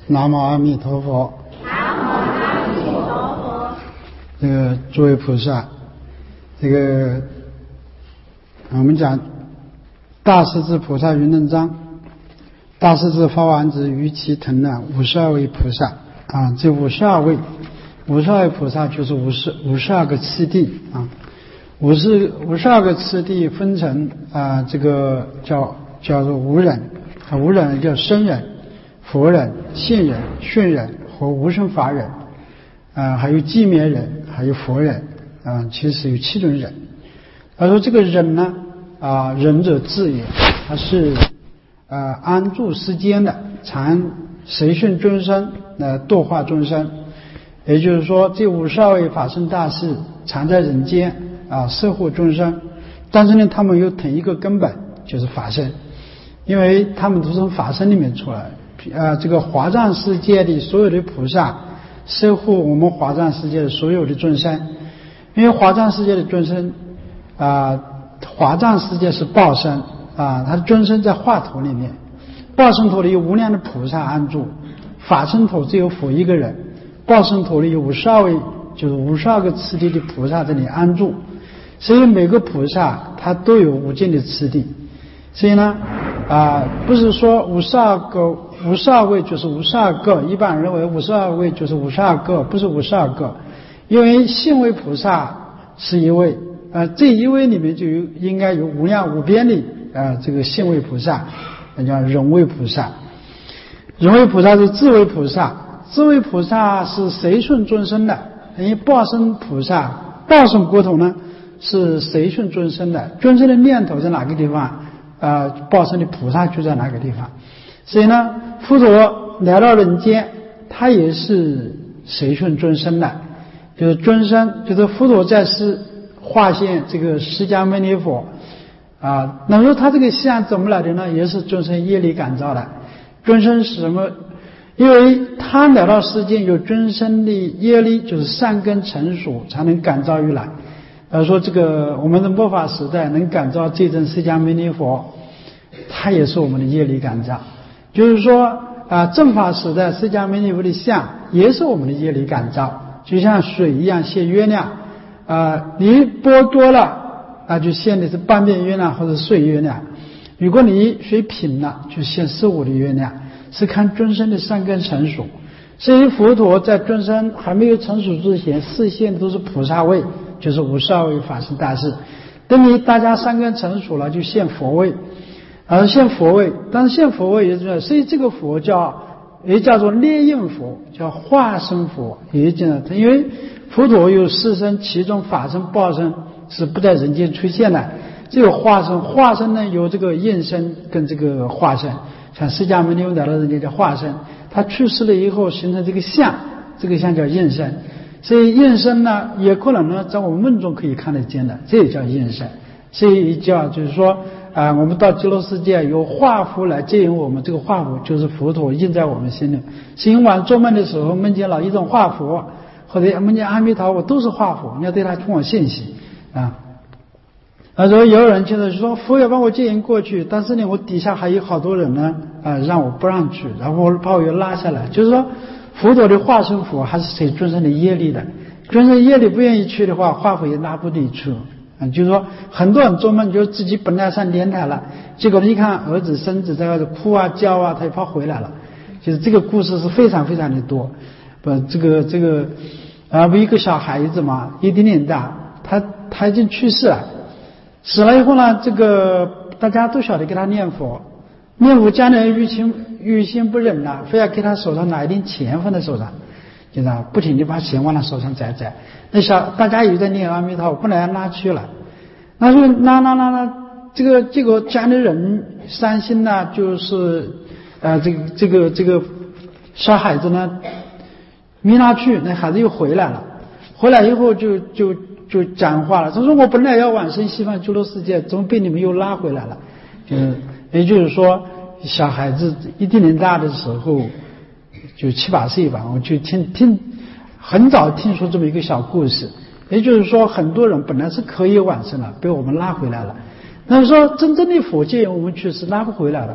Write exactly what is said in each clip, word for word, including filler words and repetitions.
南无阿弥陀佛。 南无阿弥陀佛。 这个诸位菩萨，这个我们讲大势至菩萨云论章，大势至法王子于其腾呢，五十二位菩萨啊，这五十二位，五十二位菩萨就是五十五十二个次第啊，五十五十二个次第分成啊，这个叫叫做无人啊，无人叫声人、佛人、信人、训人和无生法忍啊，还有寂灭人，还有佛人啊，其实有七种人。他说这个忍呢啊，忍者智也，他是呃安住世间的，常随顺众生来度化众生。也就是说，这五十二位法身大士常在人间啊摄护众生，但是呢，他们有同一个根本，就是法身，因为他们都从法身里面出来。啊，这个华藏世界的所有的菩萨摄护我们华藏世界的所有的众生，因为华藏世界的众生啊，华藏世界是报身啊，它的众生在化土里面，报身土里有无量的菩萨安住，法身土只有佛一个人，报身土里有五十二位，就是五十二个次第的菩萨在里安住，所以每个菩萨他都有无尽的次第，所以呢啊，不是说五十二个五十二位就是五十二个，一般人认为五十二位就是五十二个，不是五十二个，因为信位菩萨是一位，呃，这一位里面就有应该有无量无边的呃这个信位菩萨，那叫忍位菩萨。忍位菩萨是智位菩萨，智位菩萨是随顺众生的，因为报身菩萨，报身国土呢是随顺众生的，众生的念头在哪个地方，呃，报身的菩萨就在哪个地方。所以呢，佛陀来到人间，他也是随顺众生的，就是众生，就是佛陀在世化现这个释迦牟尼佛啊。那么说他这个相怎么来的呢？也是众生业力感召的。众生是什么？因为他来到世间有众生的业力，就是善根成熟才能感召于来。呃，说这个我们的末法时代能感召这尊释迦牟尼佛，他也是我们的业力感召。就是说啊，正法时代释迦牟尼佛的相也是我们的业力感召，就像水一样现月亮啊，你波多了那就现的是半边月亮或者碎月亮，如果你水平了就现十五的月亮，是看众生的善根成熟。所以佛陀在众生还没有成熟之前，示现的都是菩萨位，就是五十二位法身大士，等你大家善根成熟了就现佛位，而现佛位，但是现佛位也是，所以这个佛叫也叫做列印佛，叫化身佛，也叫因为佛陀有四身，其中法身、报身是不在人间出现的，只有化身，化身呢有这个印身跟这个化身，像释迦牟尼佛来到人间叫化身，他去世了以后形成这个相，这个相叫印身，所以印身呢也可能呢在我们梦中可以看得见的，这也叫印身，所以叫就是说啊，我们到极乐世界有化符来接引我们，这个化符就是佛陀印在我们心里。今晚做梦的时候梦见了一种化符，或者梦见阿弥陀佛，都是化符，你要对他充满信息啊。啊，然后有人现在说佛要帮我接引过去，但是呢，我底下还有好多人呢，啊，让我不让去，然后把我又拉下来。就是说，佛陀的化身符还是随众生的业力的，众生业力不愿意去的话，化符也拉不你去。啊，就是说，很多人做梦就自己本来上天台了，结果一看儿子孙子在外头哭啊叫啊，他又跑回来了。就是这个故事是非常非常的多。不，这个这个啊，不一个小孩子嘛，一点点大，他他已经去世了，死了以后呢，这个大家都晓得给他念佛，念佛家里人于心于心不忍了，非要给他手上拿一点钱放在手上，就这样不停地把钱往他手上摘摘。那小大家也在念阿弥陀佛，不能拉去了，那就拉拉拉拉，这个结果家里人伤心呢，就是呃这个这个这个小孩子呢没拉去，那孩子又回来了，回来以后就就就讲话了，他说我本来要往生西方极乐世界，怎么被你们又拉回来了？就是也就是说，小孩子一定年大的时候，就七八岁吧，我就听听。很早听说这么一个小故事，也就是说很多人本来是可以往生了，被我们拉回来了。那么说真正的佛界我们去是拉不回来了，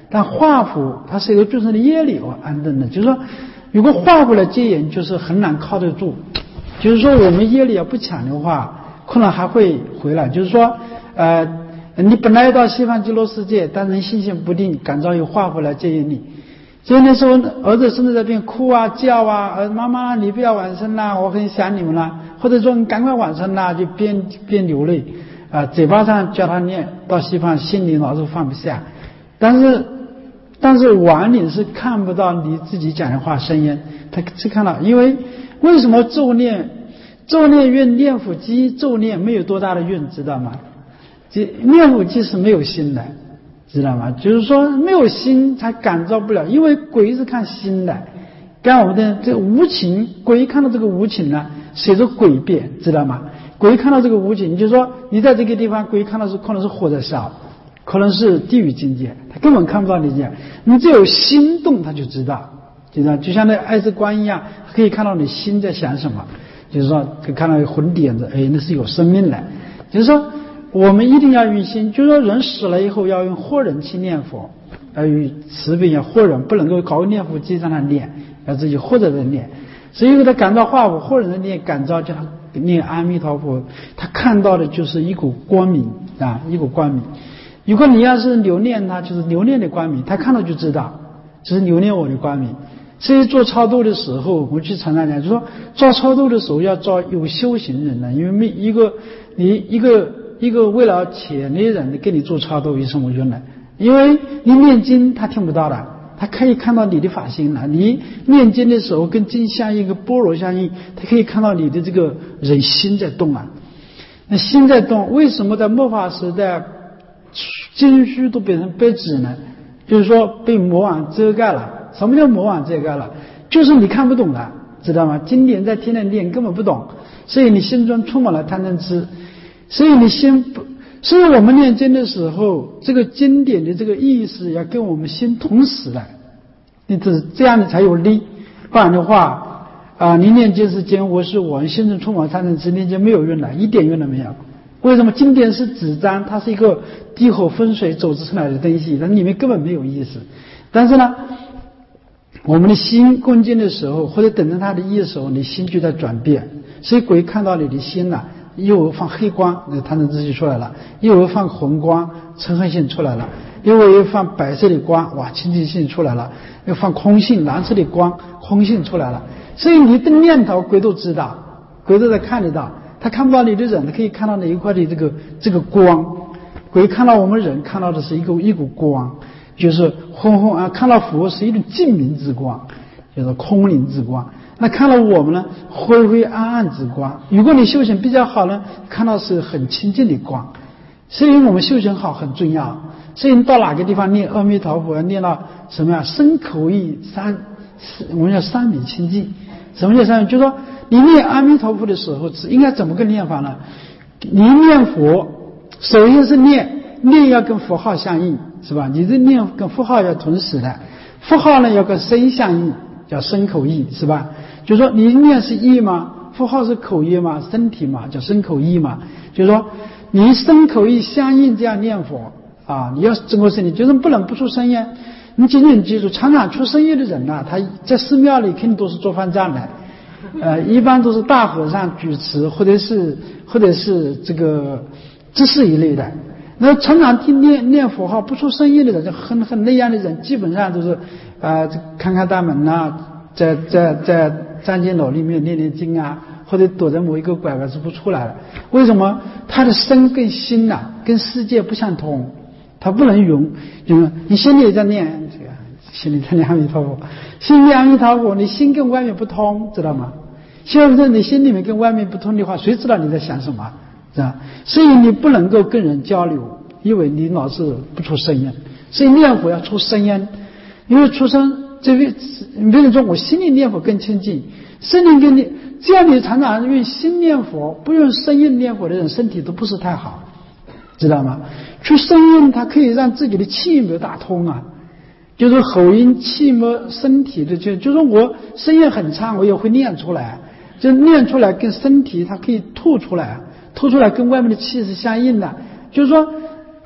但画符它是一个众生的业力而安顿的，就是说如果画符来接引，就是很难靠得住。就是说我们业力要不强的话，可能还会回来。就是说呃你本来要到西方极乐世界，但是你心性不定，感召有画符来接引你。所以那时候儿子甚至在边哭啊叫啊，儿妈妈你不要往生啦，我很想你们啦，或者说你赶快往生啦，就边边流泪啊、呃，嘴巴上叫他念，到西方心里老是放不下。但是但是亡灵是看不到你自己讲的话声音，他只看到，因为为什么咒念咒念运念佛机咒念没有多大的运，知道吗？念佛机是没有心的，知道吗？就是说没有心才感召不了，因为鬼是看心的。刚我们的这个无情，鬼看到这个无情呢，随着鬼变，知道吗？鬼看到这个无情，就是说你在这个地方，鬼看到是可能是火在烧，可能是地狱境界，他根本看不到你这样。你只有心动，他就知道，就像就像那爱之光一样，可以看到你心在想什么。就是说可以看到魂点子，哎，那是有生命的。就是说我们一定要用心，就是说人死了以后要用活人去念佛，要用慈悲要活人，不能够搞念佛机让他念，要自己活着在念。所以给他感召化佛，活人的念感召，叫他念阿弥陀佛，他看到的就是一股光明啊，一股光明。如果你要是留念他，就是留念的光明，他看到就知道这是留念我的光明。所以做超度的时候，我去常常讲，就说做超度的时候要找有修行人呢，因为每一个你一个一个为了钱的人给你做超度有什么用呢？因为你念经他听不到的，他可以看到你的法心了。你念经的时候跟经相应，跟般若相应，他可以看到你的这个人心在动啊。那心在动，为什么在末法时代经书都变成白纸呢？就是说被魔网遮盖了。什么叫魔网遮盖了？就是你看不懂了，知道吗？经典在天天念根本不懂，所以你心中充满了贪嗔痴，所以你心不，所以我们念经的时候，这个经典的这个意思要跟我们心同时来，你这这样你才有力。不然的话啊、呃，你念经是经我是我，心中充满贪嗔痴，念经没有用的，一点用都没有。为什么？经典是纸张，它是一个地火风水组织出来的东西，它里面根本没有意思。但是呢，我们的心恭敬的时候，或者等着他的意的时候，你心就在转变。所以鬼看到你的心了、啊，又放黑光，那贪嗔痴就出来了；又放红光，嗔恨性出来了；又又放白色的光，哇，清净性出来了；又放空性，蓝色的光，空性出来了。所以你的念头，鬼都知道，鬼都在看得到。他看不到你的人，他可以看到那一块的这个这个光。鬼看到我们人，看到的是一股一股光。就是昏昏啊，看到佛是一种净明之光，就是空灵之光。那看到我们呢，灰灰暗暗之光。如果你修行比较好呢，看到是很清净的光。所以我们修行好很重要。所以你到哪个地方念阿弥陀佛，念到什么呀？身口意三，我们叫三米清净。什么叫三米？就是说你念阿弥陀佛的时候，应该怎么个念法呢？你念佛，首先是念，念要跟佛号相应。是吧？你这念跟符号要同时的，符号呢要跟身相应，叫身口意，是吧？就是说你念是意嘛，符号是口意嘛，身体嘛，叫身口意嘛。就是说你身口意相应这样念佛啊，你要整个身体，就是不能不出声音。你仅仅记住，常常出声音的人呐、啊，他在寺庙里肯定都是做饭站的，呃，一般都是大和尚主持，或者是或者是这个知识一类的。那常常听念念佛号不出声音的人，就很很那样的人，基本上都是啊、呃，看看大门呐、啊，在在在藏经楼里面念念经啊，或者躲在某一个拐弯是不出来了。为什么？他的身跟心呐、啊，跟世界不相通，他不能融。融你心里在念这个，心里在念阿弥陀佛，心里阿弥陀佛，你心跟外面不通，知道吗？现在你心里面跟外面不通的话，谁知道你在想什么？是吧？所以你不能够跟人交流，因为你老是不出声音。所以念佛要出声音，因为出声，这个比如说我心里念佛更亲近，身体跟你这样，你常常用心念佛，不用声音念佛的人，身体都不是太好，知道吗？出声音，它可以让自己的气脉打通啊，就是喉音、气脉、身体的，就就是我声音很差，我也会念出来，就念出来跟身体它可以吐出来。吐出来跟外面的气是相应的，就是说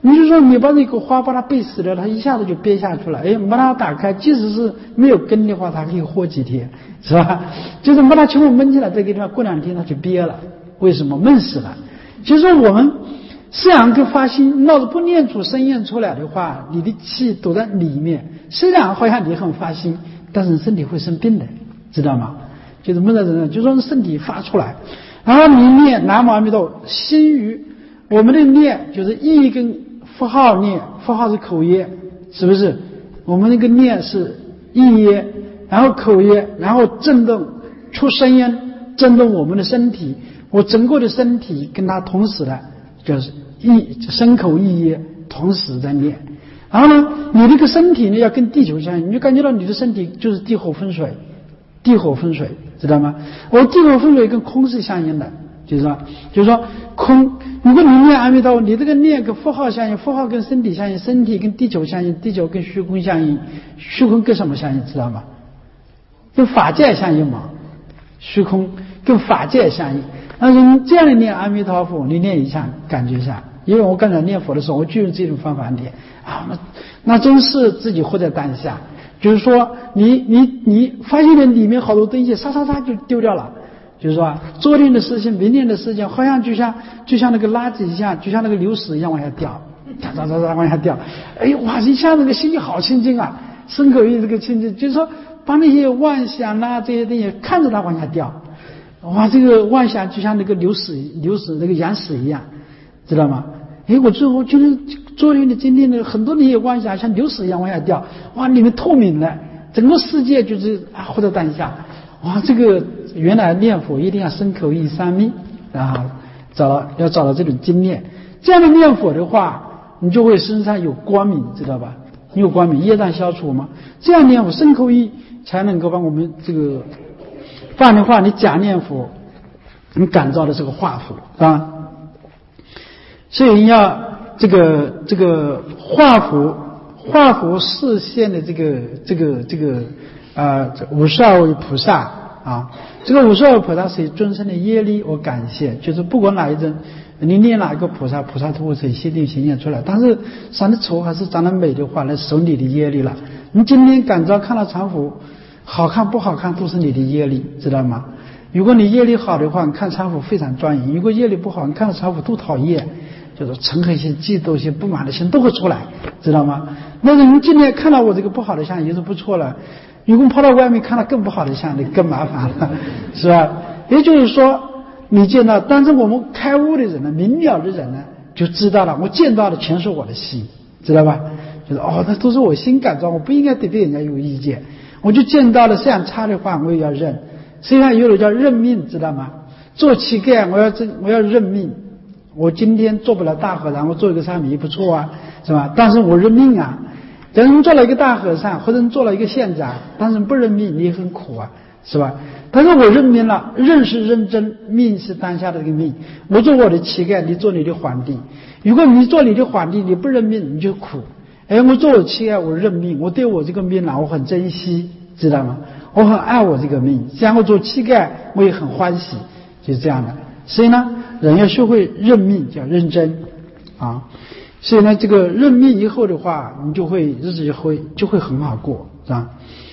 你就说你把这个花把它背死了，它一下子就憋下去了。哎，把它打开，即使是没有根的话，它可以活几天，是吧？就是把它全部闷起来，这个地方过两天它就憋了。为什么闷死了？就是说我们思想跟发心，要是不念出声音出来的话，你的气都在里面。虽然好像你很发心，但是身体会生病的，知道吗？就是闷在这里，就说身体发出来，然后你念南无阿弥陀佛，心于我们的念就是意跟符号念，符号是口业，是不是？我们那个念是意业，然后口业，然后震动出声音，震动我们的身体。我整个的身体跟它同时的，就是意身口意业同时在念。然后呢，你这个身体呢要跟地球相应，你就感觉到你的身体就是地火风水，地火风水，知道吗？我地火风水跟空是相应的，就是说，就是说空。如果你念阿弥陀佛，你这个念跟符号相应，符号跟身体相应，身体跟地球相应，地球跟虚空相应，虚空跟什么相应？知道吗？跟法界相应嘛，虚空跟法界相应。但是你这样的念阿弥陀佛，你念一下，感觉一下。因为我刚才念佛的时候，我就用这种方法念啊，那那真是自己活在当下。就是说，你你你发现了里面好多东西，沙沙沙就丢掉了。就是说，昨天的事情、明天的事情，好像就像就像那个垃圾一样，就像那个流水一样往下掉，哒哒哒哒往下掉。哎呦哇，一下那个心情好清净啊，身口意这个清净，就是说把那些妄想啊这些东西看着它往下掉。哇，这个妄想就像那个流水流水那个羊屎一样，知道吗？哎，我最后就是昨天的今天的很多那些妄想像流水一样往下掉，哇，里面透明了，整个世界就是啊活在当下。哇，这个原来念佛一定要身口意三密啊，找到要找到这种经验，这样的念佛的话，你就会身上有光明，知道吧？你有光明，业障消除嘛。这样念佛身口意才能够帮我们这个。不然的话，你假念佛，你感召的是个化佛啊。所以要这个这个化佛，化佛示现的这个这个这个啊五十二位菩萨啊，这个五十二位菩萨是以众生的业力我感谢，就是不管哪一种，你念哪一个菩萨，菩萨都会从心里显现出来。但是长得丑还是长得美的话，那是受你的业力了。你今天感召看到常佛。好看不好看都是你的业力，知道吗？如果你业力好的话，你看常佛非常庄严；如果业力不好，你看到常佛都讨厌，就是嗔恨心、嫉妒心、不满的心都会出来，知道吗？那你今天看到我这个不好的相也是不错了，如果跑到外面看到更不好的相，你更麻烦了，是吧？也就是说，你见到，但是我们开悟的人呢，明了的人呢，就知道了，我见到的全是我的心，知道吧？就是哦，那都是我心感召，我不应该对别人家有意见。我就见到了这样差的话，我也要认。实际上有的叫认命，知道吗？做乞丐，我要真我要认命。我今天做不了大和尚，我做一个沙弥不错啊，是吧？但是我认命啊。假如你做了一个大和尚，或者你做了一个县长，但是不认命，你也很苦啊，是吧？但是我认命了，认是认真，命是当下的这个命。我做我的乞丐，你做你的皇帝。如果你做你的皇帝，你不认命，你就苦。哎，我做我乞丐，我认命，我对我这个命啊，我很珍惜，知道吗？我很爱我这个命，像我做乞丐，我也很欢喜，就是这样的。所以呢，人要学会认命，叫认真啊。所以呢，这个认命以后的话，你就会日子就会就会很好过，是吧？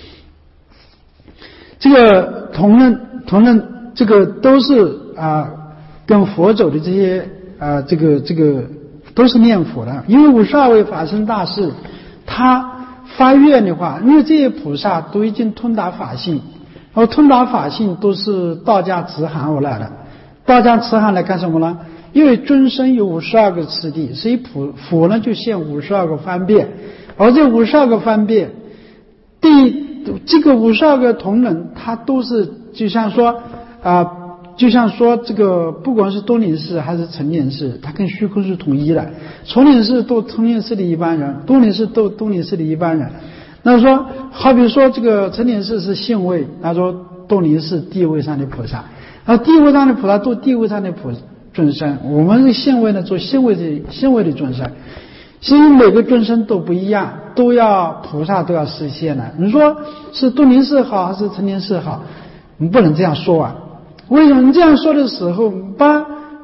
这个同样同样，这个都是啊，跟佛走的这些啊，这个这个。都是念佛的，因为五十二位法身大士，他发愿的话，因为这些菩萨都已经通达法性，然后通达法性都是道家慈航而来的。道家慈航来干什么呢？因为尊生有五十二个次第，所以普佛呢就现五十二个方便，而这五十二个方便，第这个五十二个同仁，他都是就像说啊。呃就像说这个，不管是多林寺还是成林寺，它跟虚空是统一的。成林寺都成林寺的一般人，多林寺都多林寺的一般人。那说，好比说这个成林寺是性位，他说多林寺地位上的菩萨，而地位上的菩萨做地位上的菩众生，我们是性位呢做性位的性位的众生。所以每个众生都不一样，都要菩萨都要实现的。你说是多林寺好还是成林寺好？你不能这样说啊。为什么你这样说的时候，把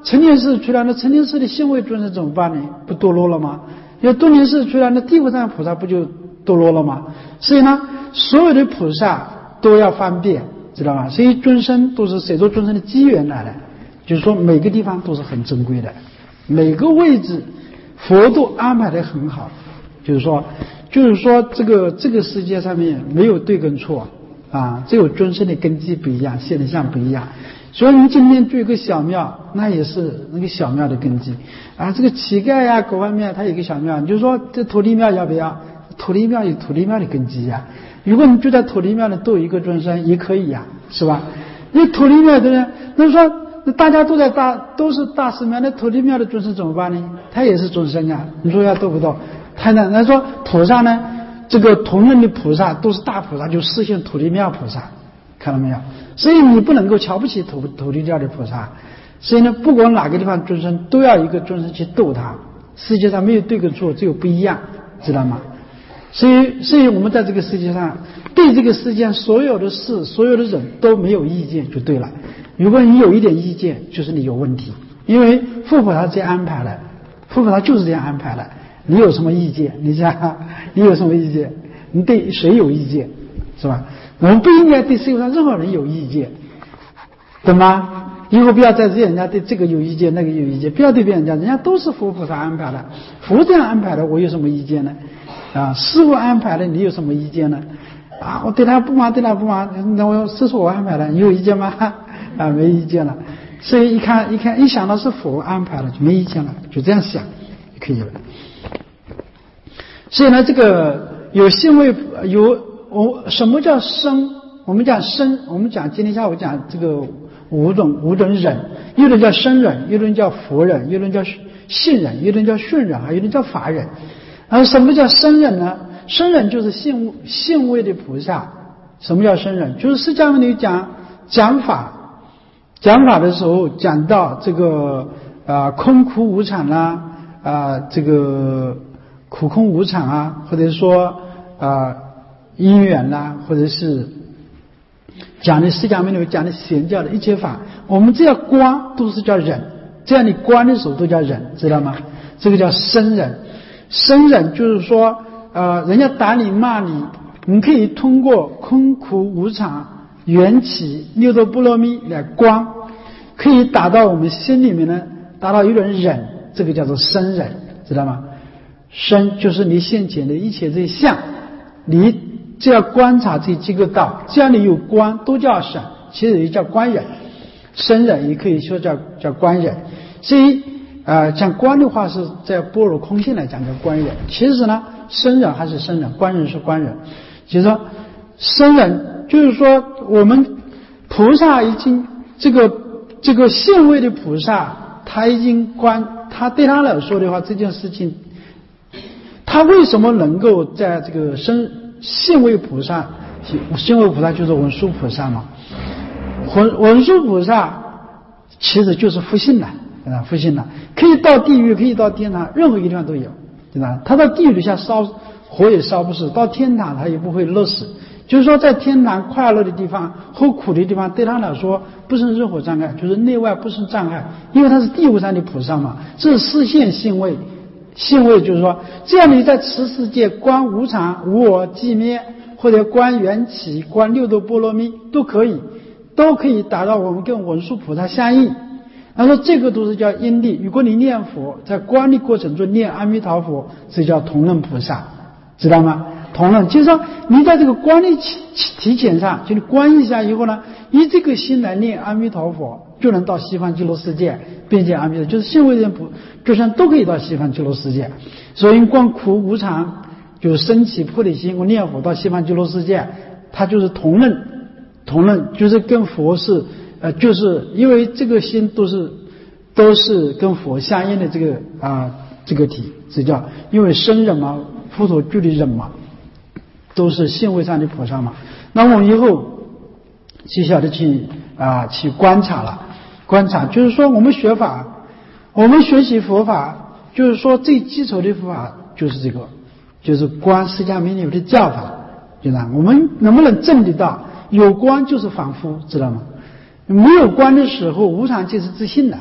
成田寺出来的成田寺的信位尊者怎么办呢？不堕落了吗？因为东林寺出来的地藏菩萨不就堕落了吗？所以呢，所有的菩萨都要方便，知道吗？所以尊生都是谁做尊生的机缘来的，就是说每个地方都是很珍贵的，每个位置佛都安排得很好，就是说，就是说这个这个世界上面没有对跟错啊，只有尊生的根基不一样，现象不一样。所以你今天住一个小庙，那也是那个小庙的根基啊。这个乞丐呀，各方面他有一个小庙，你就说这土地庙要不要？土地庙有土地庙的根基呀。如果你住在土地庙的都有一个尊生也可以呀，是吧？那土地庙的人，那说那大家都在大都是大寺庙，那土地庙的尊生怎么办呢？他也是尊生呀，你说要对不对？他呢，他说菩萨呢，这个同仁的菩萨都是大菩萨，就实现土地庙菩萨。看到没有？所以你不能够瞧不起土土地庙的菩萨。所以呢，不管哪个地方尊生，都要一个尊生去度他。世界上没有对跟错，只有不一样，知道吗？所以，所以我们在这个世界上，对这个世界上所有的事、所有的人都没有意见就对了。如果你有一点意见，就是你有问题。因为佛菩萨这样安排了，佛菩萨就是这样安排了。你有什么意见？你想，你有什么意见？你对谁有意见？是吧？我们不应该对世界上任何人有意见，懂吗？以后不要再对人家对这个有意见，那个有意见，不要对别人讲，人家都是佛菩萨安排的，佛这样安排的，我有什么意见呢？啊，师父安排的，你有什么意见呢？啊，我对他不满，对他不满，那我这是我安排的，你有意见吗？啊，没意见了。所以一看一看一想到是佛安排的，就没意见了，就这样想就可以了。所以呢，这个有信位有。我什么叫生？我们讲生，我们讲今天下午讲这个五种五种忍，有人叫生忍，有人叫佛忍，有人叫信忍，有人叫顺忍，还有人叫法忍。而什么叫生忍呢？生忍就是信信位的菩萨。什么叫生忍？就是释迦牟尼讲讲法，讲法的时候讲到这个啊、呃、空苦无常啊啊、呃、这个苦空无常啊，或者说啊。呃因缘啦，或者是讲的释迦牟尼讲的显教的一切法，我们只要观都是叫忍，这样你观的时候都叫忍，知道吗？这个叫生忍。生忍就是说，呃，人家打你骂你，你可以通过空苦无常、缘起、六度波罗蜜来观，可以达到我们心里面呢，达到一种忍，这个叫做生忍，知道吗？生就是你现前的一切这些相，你只要观察这几个道，只要你有观，都叫审，其实也叫观忍。生忍也可以说叫叫观忍。所以呃，讲观的话是在般若空性来讲叫观忍。其实呢，生忍还是生忍，观忍是观忍。就是说，生忍就是说我们菩萨已经这个这个现位的菩萨，他已经观，他对他来说的话，这件事情，他为什么能够在这个生现位菩萨，现位菩萨就是文殊菩萨嘛。文文殊菩萨其实就是复性了，对吧？复性了，可以到地狱，可以到天堂，任何一个地方都有，对吧？他到地狱底下烧火也烧不死，到天堂他也不会热死。就是说，在天堂快乐的地方和苦的地方，对他来说不生任何障碍，就是内外不生障碍，因为他是第五山的菩萨嘛，这是示现性位。性位就是说，这样你在此世界观无常、无我、寂灭，或者观缘起、观六度波罗蜜都可以，都可以达到我们跟文殊菩萨相应。他说这个都是叫因地。如果你念佛，在观的过程中念阿弥陀佛，这叫同仁菩萨，知道吗？同仁就是说，你在这个观的提前上，就你观一下以后呢，以这个心来念阿弥陀佛，就能到西方极乐世界，并且阿弥陀就是现为人不，就像都可以到西方极乐世界。所以观苦无常，就是升起菩提心，我念佛到西方极乐世界，它就是同仁，同仁就是跟佛是，呃，就是因为这个心都是都是跟佛相应的这个啊、呃、这个体，这叫因为生忍嘛，佛陀具体忍嘛。都是性位上的菩萨嘛，那我们以后就晓得去啊、呃、去观察了，观察就是说我们学法，我们学习佛法，就是说最基础的佛法就是这个，就是观释迦牟尼的教法，对吧？我们能不能证得到？有观就是凡夫，知道吗？没有观的时候，无常即是自信的，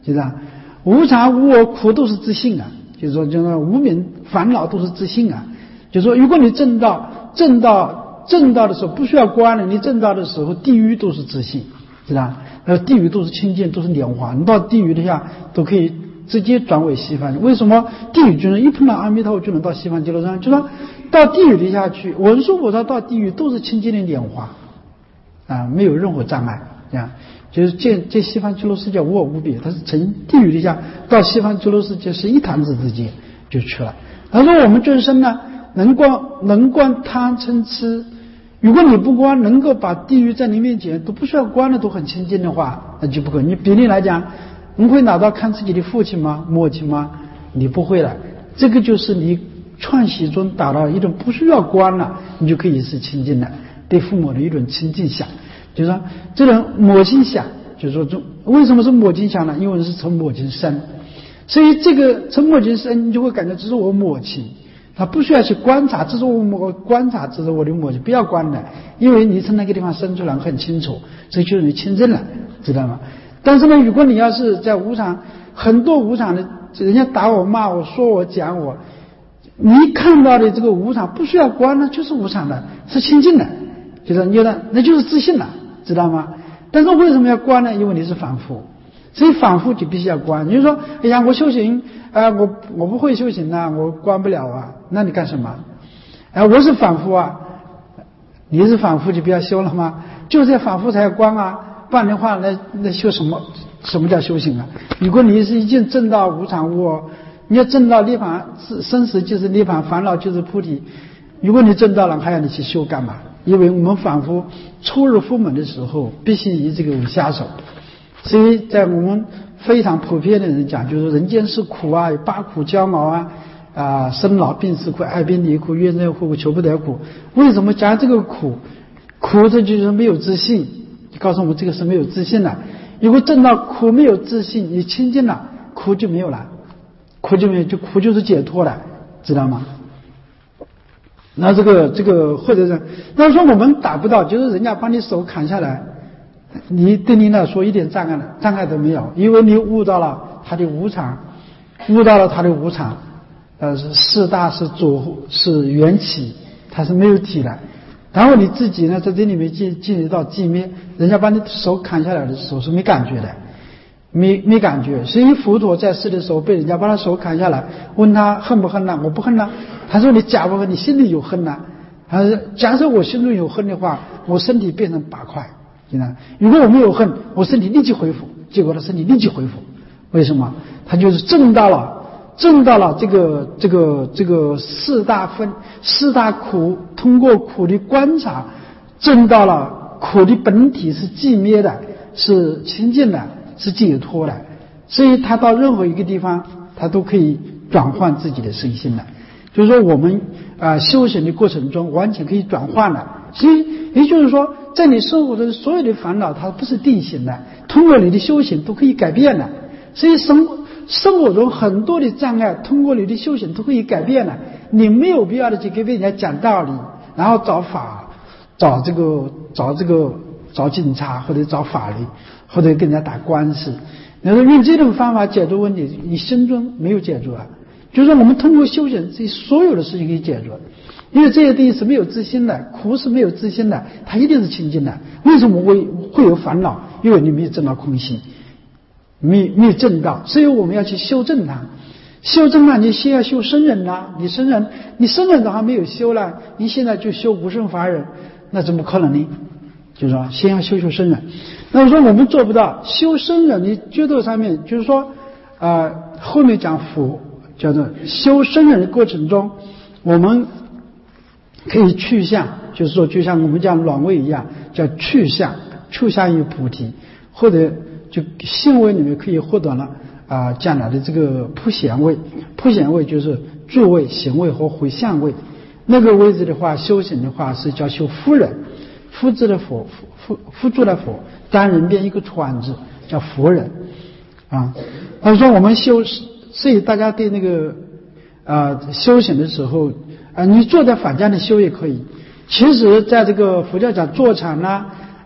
就是啊，无常无我苦都是自性啊，就是说，就是说无明烦恼都是自性啊。就是说，如果你证道，证道，证道的时候不需要观了，你证道的时候，地狱都是自性，知道吧？呃，地狱都是清净，都是莲花，你到地狱底下都可以直接转为西方。为什么地狱军人一碰到阿弥陀佛就能到西方极乐山？就说到地狱底下去，文殊菩萨到地狱都是清净的莲花啊，没有任何障碍，这样就是见见西方极乐世界无我无别，他是从地狱底下到西方极乐世界是一弹指之间就去了。他说我们众生呢，能观能观贪嗔痴，如果你不观，能够把地狱在你面前都不需要观的都很清净的话，那就不可能。你比例来讲，你会拿到看自己的父亲吗？母亲吗？你不会了。这个就是你串习中达到一种不需要观了，你就可以是清净的，对父母的一种亲近想。就是说这种母亲想，就是说中为什么是母亲想呢？因为是从母亲生，所以这个从母亲生，你就会感觉这是我母亲。他不需要去观察，这是我我观察，这是我的母亲，不要观的，因为你从那个地方生出来很清楚，这就是你亲证了，知道吗？但是呢，如果你要是在无常，很多无常的，人家打我、骂我、说我、讲我，你看到的这个无常不需要观呢，就是无常的，是清净的，就是你的，那就是自信了，知道吗？但是为什么要观呢？因为你是凡夫。所以反复就必须要观。你就说，哎呀，我修行，啊、呃，我我不会修行啊，我观不了啊，那你干什么？啊、呃，我是反复啊，你是反复就不要修了吗？就是要反复才要观啊，不然的话，那那修什么？什么叫修行啊？如果你是已经证到无常无我，你要证到涅槃，生死就是涅槃，烦恼就是菩提。如果你证到了，还要你去修干嘛？因为我们反复初入佛门的时候，必须以这个为下手。所以在我们非常普遍的人讲，就是人间是苦啊，有八苦煎熬啊，啊，生老病死苦，爱别离苦，怨憎会苦，求不得苦。为什么讲这个苦？苦这就是没有自信。你告诉我们这个是没有自信的。如果证到苦没有自信，你清净了，苦就没有了，苦就没有，就苦就是解脱了，知道吗？那这个这个或者是，那说我们达不到，就是人家把你手砍下来。你对你来说一点障碍障碍都没有，因为你悟到了他的无常，悟到了他的无常，呃，四大是主是缘起，它是没有体的。然后你自己呢，在这里面进进入到寂灭，人家把你手砍下来的时候是没感觉的，没没感觉。所以佛陀在世的时候被人家把他手砍下来，问他恨不恨呢？我不恨呢。他说你假不恨，你心里有恨呢。他说假设我心中有恨的话，我身体变成八块。如果我没有恨，我身体立即恢复，结果他身体立即恢复。为什么？他就是证到了，证到了这个这个这个四大分四大苦，通过苦的观察，证到了苦的本体是寂灭的，是清净的，是解脱的。所以他到任何一个地方，他都可以转换自己的身心的。就是说，我们啊、呃、修行的过程中，完全可以转换的。所以也就是说，在你生活中所有的烦恼，它不是定型的，通过你的修行都可以改变的。所以生生活中很多的障碍，通过你的修行都可以改变的。你没有必要的去给人家讲道理，然后找法，找这个找这个找警察，或者找法律，或者跟人家打官司。然后用这种方法解决问题，你心中没有解决啊。就是我们通过修行，这所有的事情可以解决。因为这些东西是没有自信的，苦是没有自信的，它一定是清净的。为什么会会有烦恼？因为你没有证到空性，没没有证到，所以我们要去修正它。修正它，你先要修生人啦，你生人，你生人都还没有修了，你现在就修无生法忍，那怎么可能呢？就是说，先要修修生人。那么说我们做不到修生人的觉度上面，就是说，啊、呃，后面讲佛叫做修生人的过程中，我们可以去向，就是说，就像我们讲卵位一样，叫去向，去向于菩提，或者就性位里面可以获得了啊、呃、将来的这个普贤位，普贤位就是住位、行位和回向位。那个位置的话，修行的话是叫修夫人，夫字的佛，夫夫住的佛，单人边一个川字，叫佛人啊。他说我们修，所以大家对那个啊、呃、修行的时候。啊，你坐在坊间里修也可以。其实，在这个佛教讲坐禅啦，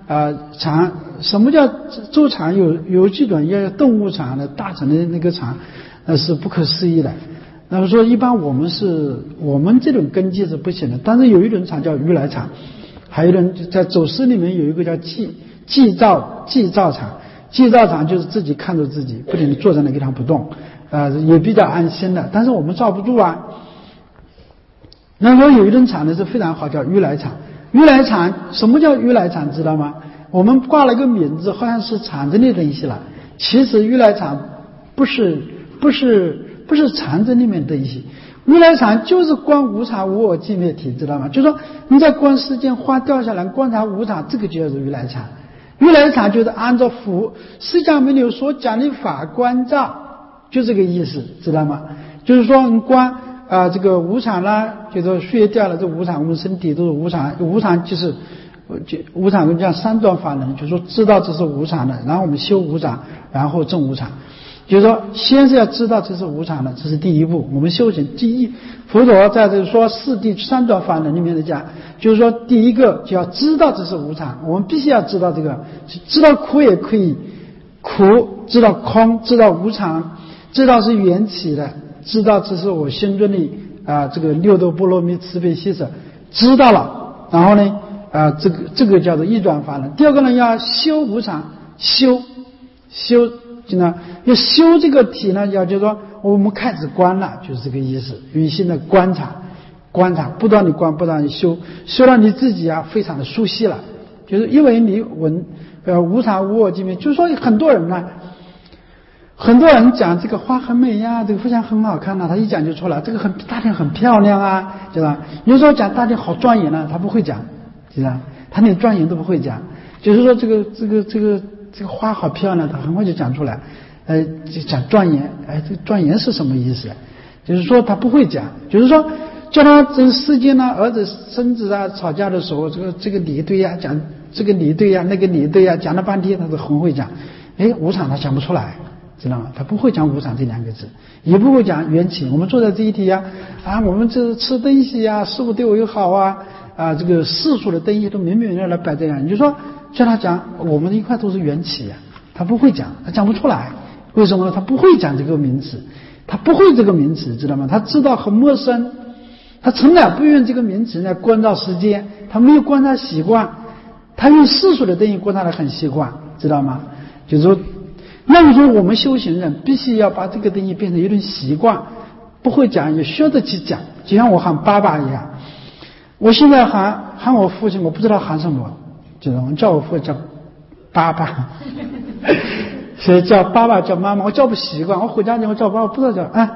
呃禅，什么叫周禅？有有几种，要动物禅的大乘的那个禅，那是不可思议的。那么说，一般我们是我们这种根基是不行的，但是有一种禅叫如来禅，还有一种在走师里面有一个叫寂寂照寂照禅，寂照禅就是自己看着自己，不停地坐在那个地方不动，呃，也比较安心的，但是我们罩不住啊。那么有一种禅呢是非常好，叫如来禅。如来禅，什么叫如来禅？知道吗？我们挂了个名字，好像是禅真的东西了。其实如来禅不是不是不是禅真里面的东西。如来禅就是观无常无我寂灭体，知道吗？就是说你在观世间花掉下来，观察无常，这个就叫做如来禅。如来禅就是按照佛释迦牟尼所讲的法观照，就这个意思，知道吗？就是说你观啊、呃，这个无常啦，就是血掉了，这无常，我们身体都是无常，无常就是就无常，跟讲三段法门，就是说知道这是无常的，然后我们修无常，然后证无常。就是说，先是要知道这是无常的，这是第一步。我们修行第一，佛陀在这说四谛三段法门里面的讲，就是说第一个就要知道这是无常，我们必须要知道这个，知道苦也可以苦，知道空，知道无常，知道是缘起的，知道这是我心中的啊、呃、这个六度波罗蜜慈悲喜舍，知道了，然后呢啊、呃、这个这个叫做一转法门。第二个呢要修无常，修修。呢，要修这个体呢，要就是说我们开始观了，就是这个意思。与心的观察，观察，不断地观，不断地修，修到你自己啊，非常的熟悉了。就是因为你闻呃无常无我寂灭，就是说很多人呢，很多人讲这个花很美呀，这个非常很好看呐、啊，他一讲就出来，这个很大殿很漂亮啊，对吧？有时候讲大殿好庄严啊，他不会讲，对吧？他连庄严都不会讲，就是说这个这个这个。这个花好漂亮，他很快就讲出来，呃，就讲庄严，哎，这个庄严是什么意思？就是说他不会讲，就是说叫他这个世间呢，儿子孙子啊吵架的时候，这个这个理对呀，讲这个理对呀，那个理对呀，讲了半天他都很会讲，哎，无常他讲不出来，知道吗？他不会讲无常这两个字，也不会讲缘起。我们坐在这一题呀，啊，我们这吃东西呀，师傅对我又好啊，啊，这个世俗的东西都明明白白摆这样，你就说。叫他讲，我们一块都是缘起呀、啊，他不会讲，他讲不出来。为什么呢？他不会讲这个名词，他不会这个名词，知道吗？他知道很陌生，他从来不用这个名词来观照时间，他没有观察习惯，他用世俗的东西观察的很习惯，知道吗？就是说，那么说我们修行人必须要把这个东西变成一种习惯，不会讲也学着去讲，就像我喊爸爸一样，我现在喊喊我父亲，我不知道喊什么。就是我们叫我父叫爸爸，所以叫爸爸叫妈妈，我叫不习惯。我回家以后叫爸爸，不知道叫啊，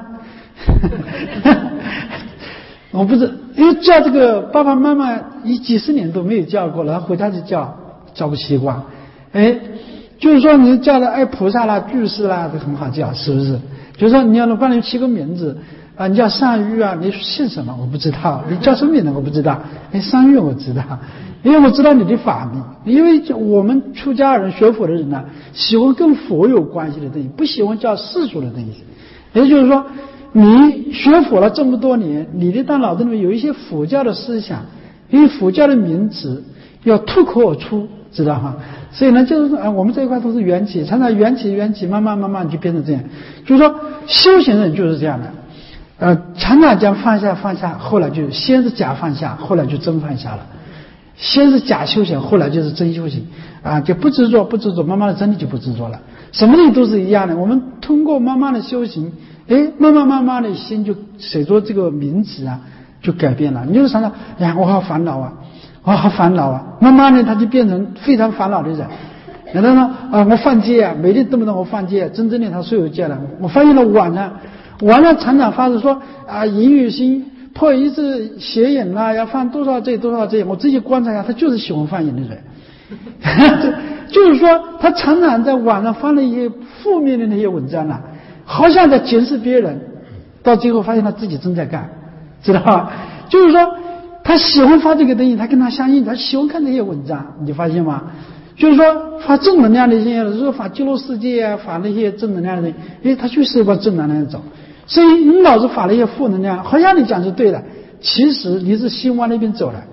我不知因为叫这个爸爸妈妈一几十年都没有叫过了，回家就叫叫不习惯。哎，就是说你叫的哎菩萨啦、居士啦都很好叫，是不是？就是说你要帮你起个名字啊，你叫善玉啊，你姓什么我不知道，你叫什么名字我不知道，哎，善玉我知道。因为我知道你的法名，因为我们出家人学佛的人呢，喜欢跟佛有关系的东西，不喜欢叫世俗的东西。也就是说，你学佛了这么多年，你的大脑子里面有一些佛教的思想，因为佛教的名词要脱口而出，知道吗？所以呢，就是说，我们这一块都是缘起，常常缘起缘起，慢慢慢慢就变成这样。就是说，修行人就是这样的，呃，常常讲放下放下，后来就先是假放下，后来就真放下了。先是假修行，后来就是真修行啊，就不执着不执着，慢慢的真的就不执着了。什么东西都是一样的，我们通过慢慢的修行，哎，慢慢慢慢的心就随着这个名词啊就改变了。你就想到，哎呀，我好烦恼啊，我好烦恼啊，慢慢的他就变成非常烦恼的人。然后呢，啊，我犯戒啊，每天动不动我犯戒，真正的他是有戒了。我发现了晚上，晚上常常发生说啊，淫欲心。破一次邪淫啦，要犯多少罪多少罪，我自己观察一下，他就是喜欢犯淫的人。就是说，他常常在网上发了一些负面的那些文章了、啊，好像在监视别人，到最后发现他自己正在干，知道吧？就是说，他喜欢发这个东西，他跟他相应，他喜欢看这些文章，你发现吗？就是说，发正能量的一些，有时候发极乐世界啊，发那些正能量的东西，因为他就是往正能量走。所以你老是发了一些负能量，好像你讲就对了，其实你是心往那边走了。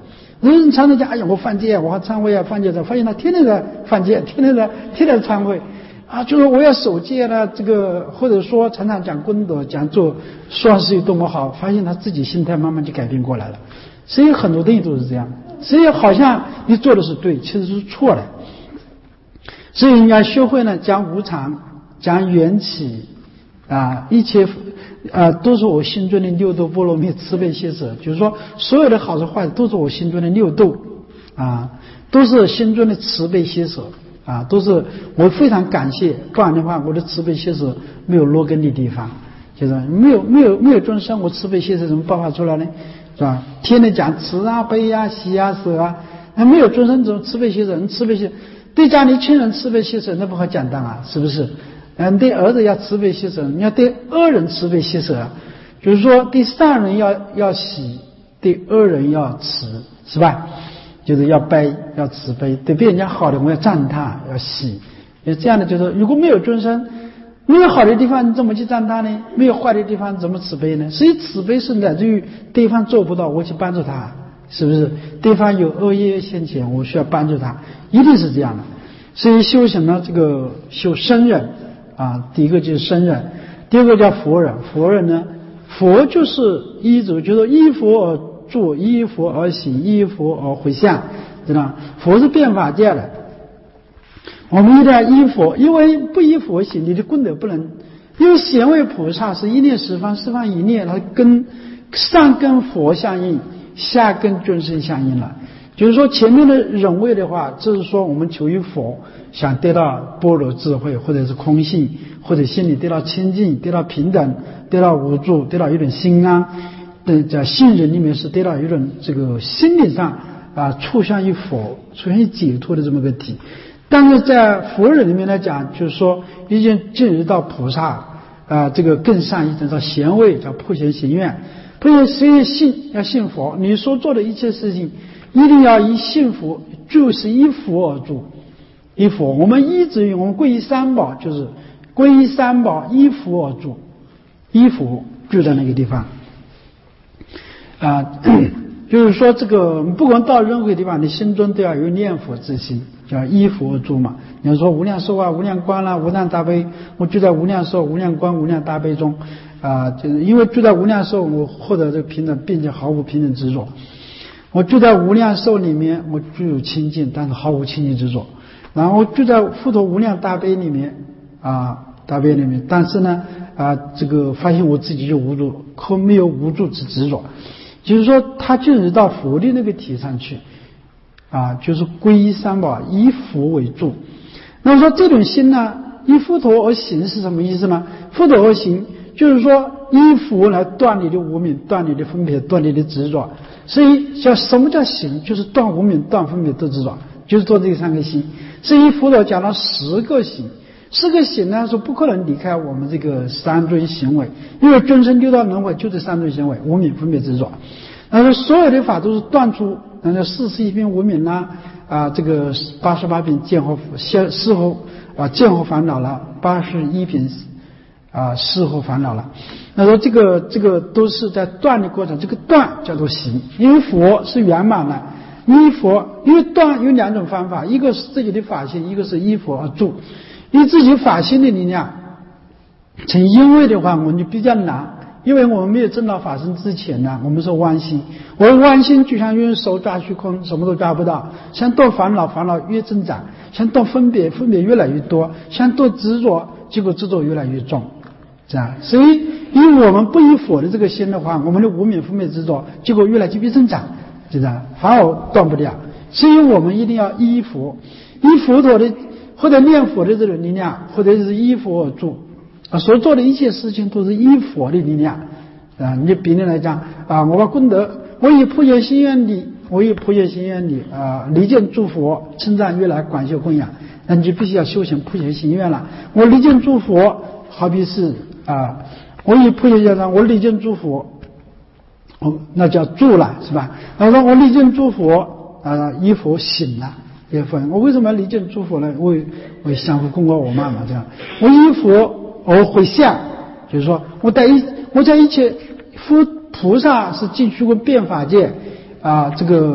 人常常讲，哎呀，我犯戒，我还忏悔啊，犯戒的，发现他天天在犯戒，天天在天天在忏悔啊，就是我要守戒了，这个或者说常常讲功德，讲做善事有多么好，发现他自己心态慢慢就改变过来了。所以很多东西都是这样，所以好像你做的是对，其实是错的。所以应该学会呢，讲无常，讲缘起啊，一切啊都是我心中的六度波罗蜜慈悲喜舍，就是说所有的好的坏的都是我心中的六度啊，都是心中的慈悲喜舍啊，都是我非常感谢，不然的话我的慈悲喜舍没有落根的地方，就是没有没有没有众生，我慈悲喜舍怎么爆发出来呢？是吧？天天讲慈啊悲啊喜啊舍啊，那没有众生怎么慈悲喜舍？你慈悲喜对家里亲人慈悲喜舍，那不好简单啊，是不是？嗯，对儿子要慈悲喜舍，你要对恶人慈悲喜舍，就是说对善人要要喜，对恶人要慈，是吧？就是要悲，要慈悲，对别人家好的我要赞叹，要喜。这样的就是，如果没有众生，没有好的地方，你怎么去赞叹呢？没有坏的地方，怎么慈悲呢？所以慈悲是来自于对方做不到，我去帮助他，是不是？对方有恶业现前，我需要帮助他，一定是这样的。所以修行呢，这个修身忍啊，第一个就是身忍，第二个叫佛忍。佛忍呢，佛就是依主，就是依佛而住，依佛而行，依佛而回向，知道吗？佛是变法界的。我们一定要依佛，因为不依佛行，你的功德不能。因为贤位菩萨是一念十方，十方一念，它跟上跟佛相应，下跟众生相应了。就是说前面的忍位的话，这是说我们求于佛，想得到般若智慧，或者是空性，或者心里得到清净，得到平等，得到无助，得到一种心安。在信任里面是得到一种这个心理上啊触向于佛，触向于解脱的这么个体。但是在佛忍里面来讲，就是说已经进入到菩萨啊，这个更上一层叫贤位，叫普贤行愿。普贤行愿信要信佛，你所做的一切事情一定要以信佛，就是依佛而住。依佛，我们依止于我们皈依三宝，就是皈依三宝，依佛而住，依佛住在那个地方啊。就是说这个不管到任何地方，你心中都要有念佛之心，叫依佛而住嘛。你要说无量寿啊，无量光啦、啊，无量大悲，我住在无量寿、无量光、无量大悲中啊，就是因为住在无量寿，我获得这个平等，并且毫无平等执着。我住在无量寿里面，我具有清净，但是毫无清净执着。然后住在佛陀无量大悲里面啊，大悲里面，但是呢啊，这个发现我自己就无助，可没有无助之执着。就是说他进入到佛的那个体上去啊，就是皈依三宝，以佛为主。那么说这种心呢，依佛陀而行是什么意思呢？佛陀而行就是说依佛来断你的无明，断你的分别，断你的执着。所以叫什么叫行？就是断无明，断分别，断执着，就是做这三个行。所以佛陀讲了十个行，十个行呢是不可能离开我们这个三种行为，因为众生六道轮回就这三种行为，无明、分别、执着。那么所有的法都是断除那个四十一品无明啦，啊，这个八十八品见惑先事后啊见惑烦恼了，八十一品啊事后烦恼了。那说这个这个都是在断的过程，这个断叫做行，因为佛是圆满的。依佛，因为断有两种方法，一个是自己的法性，一个是依佛而住。依自己法性的力量，成因为的话，我们就比较难，因为我们没有证到法身之前呢，我们是妄心，我们妄心就像用手抓虚空，什么都抓不到，想断烦恼，烦恼越增长，想断分别，分别越来越多，想断执着，结果执着越来越重，这样。所以以我们不依佛的这个心的话，我们的无明分别执着，结果越来越增长，就这样，反而断不掉。所以我们一定要依佛，依佛陀的或者念佛的这种力量，或者是依佛而住啊，所做的一切事情都是依佛的力量啊。你比例来讲啊，我把功德，我以普贤行愿力，我以普贤行愿力啊，离间诸佛，称赞悦来广修供养，那你就必须要修行普贤行愿了。我离间诸佛，好比是啊，我以普贤行愿，我离间诸佛，哦，那叫住了，是吧？然后我离间诸佛啊，依佛醒了。我为什么要离间诸佛呢？我我相互供过我妈妈这样，我依佛而回向，就是说我在一我在一切佛菩萨是进去过变法界啊，这个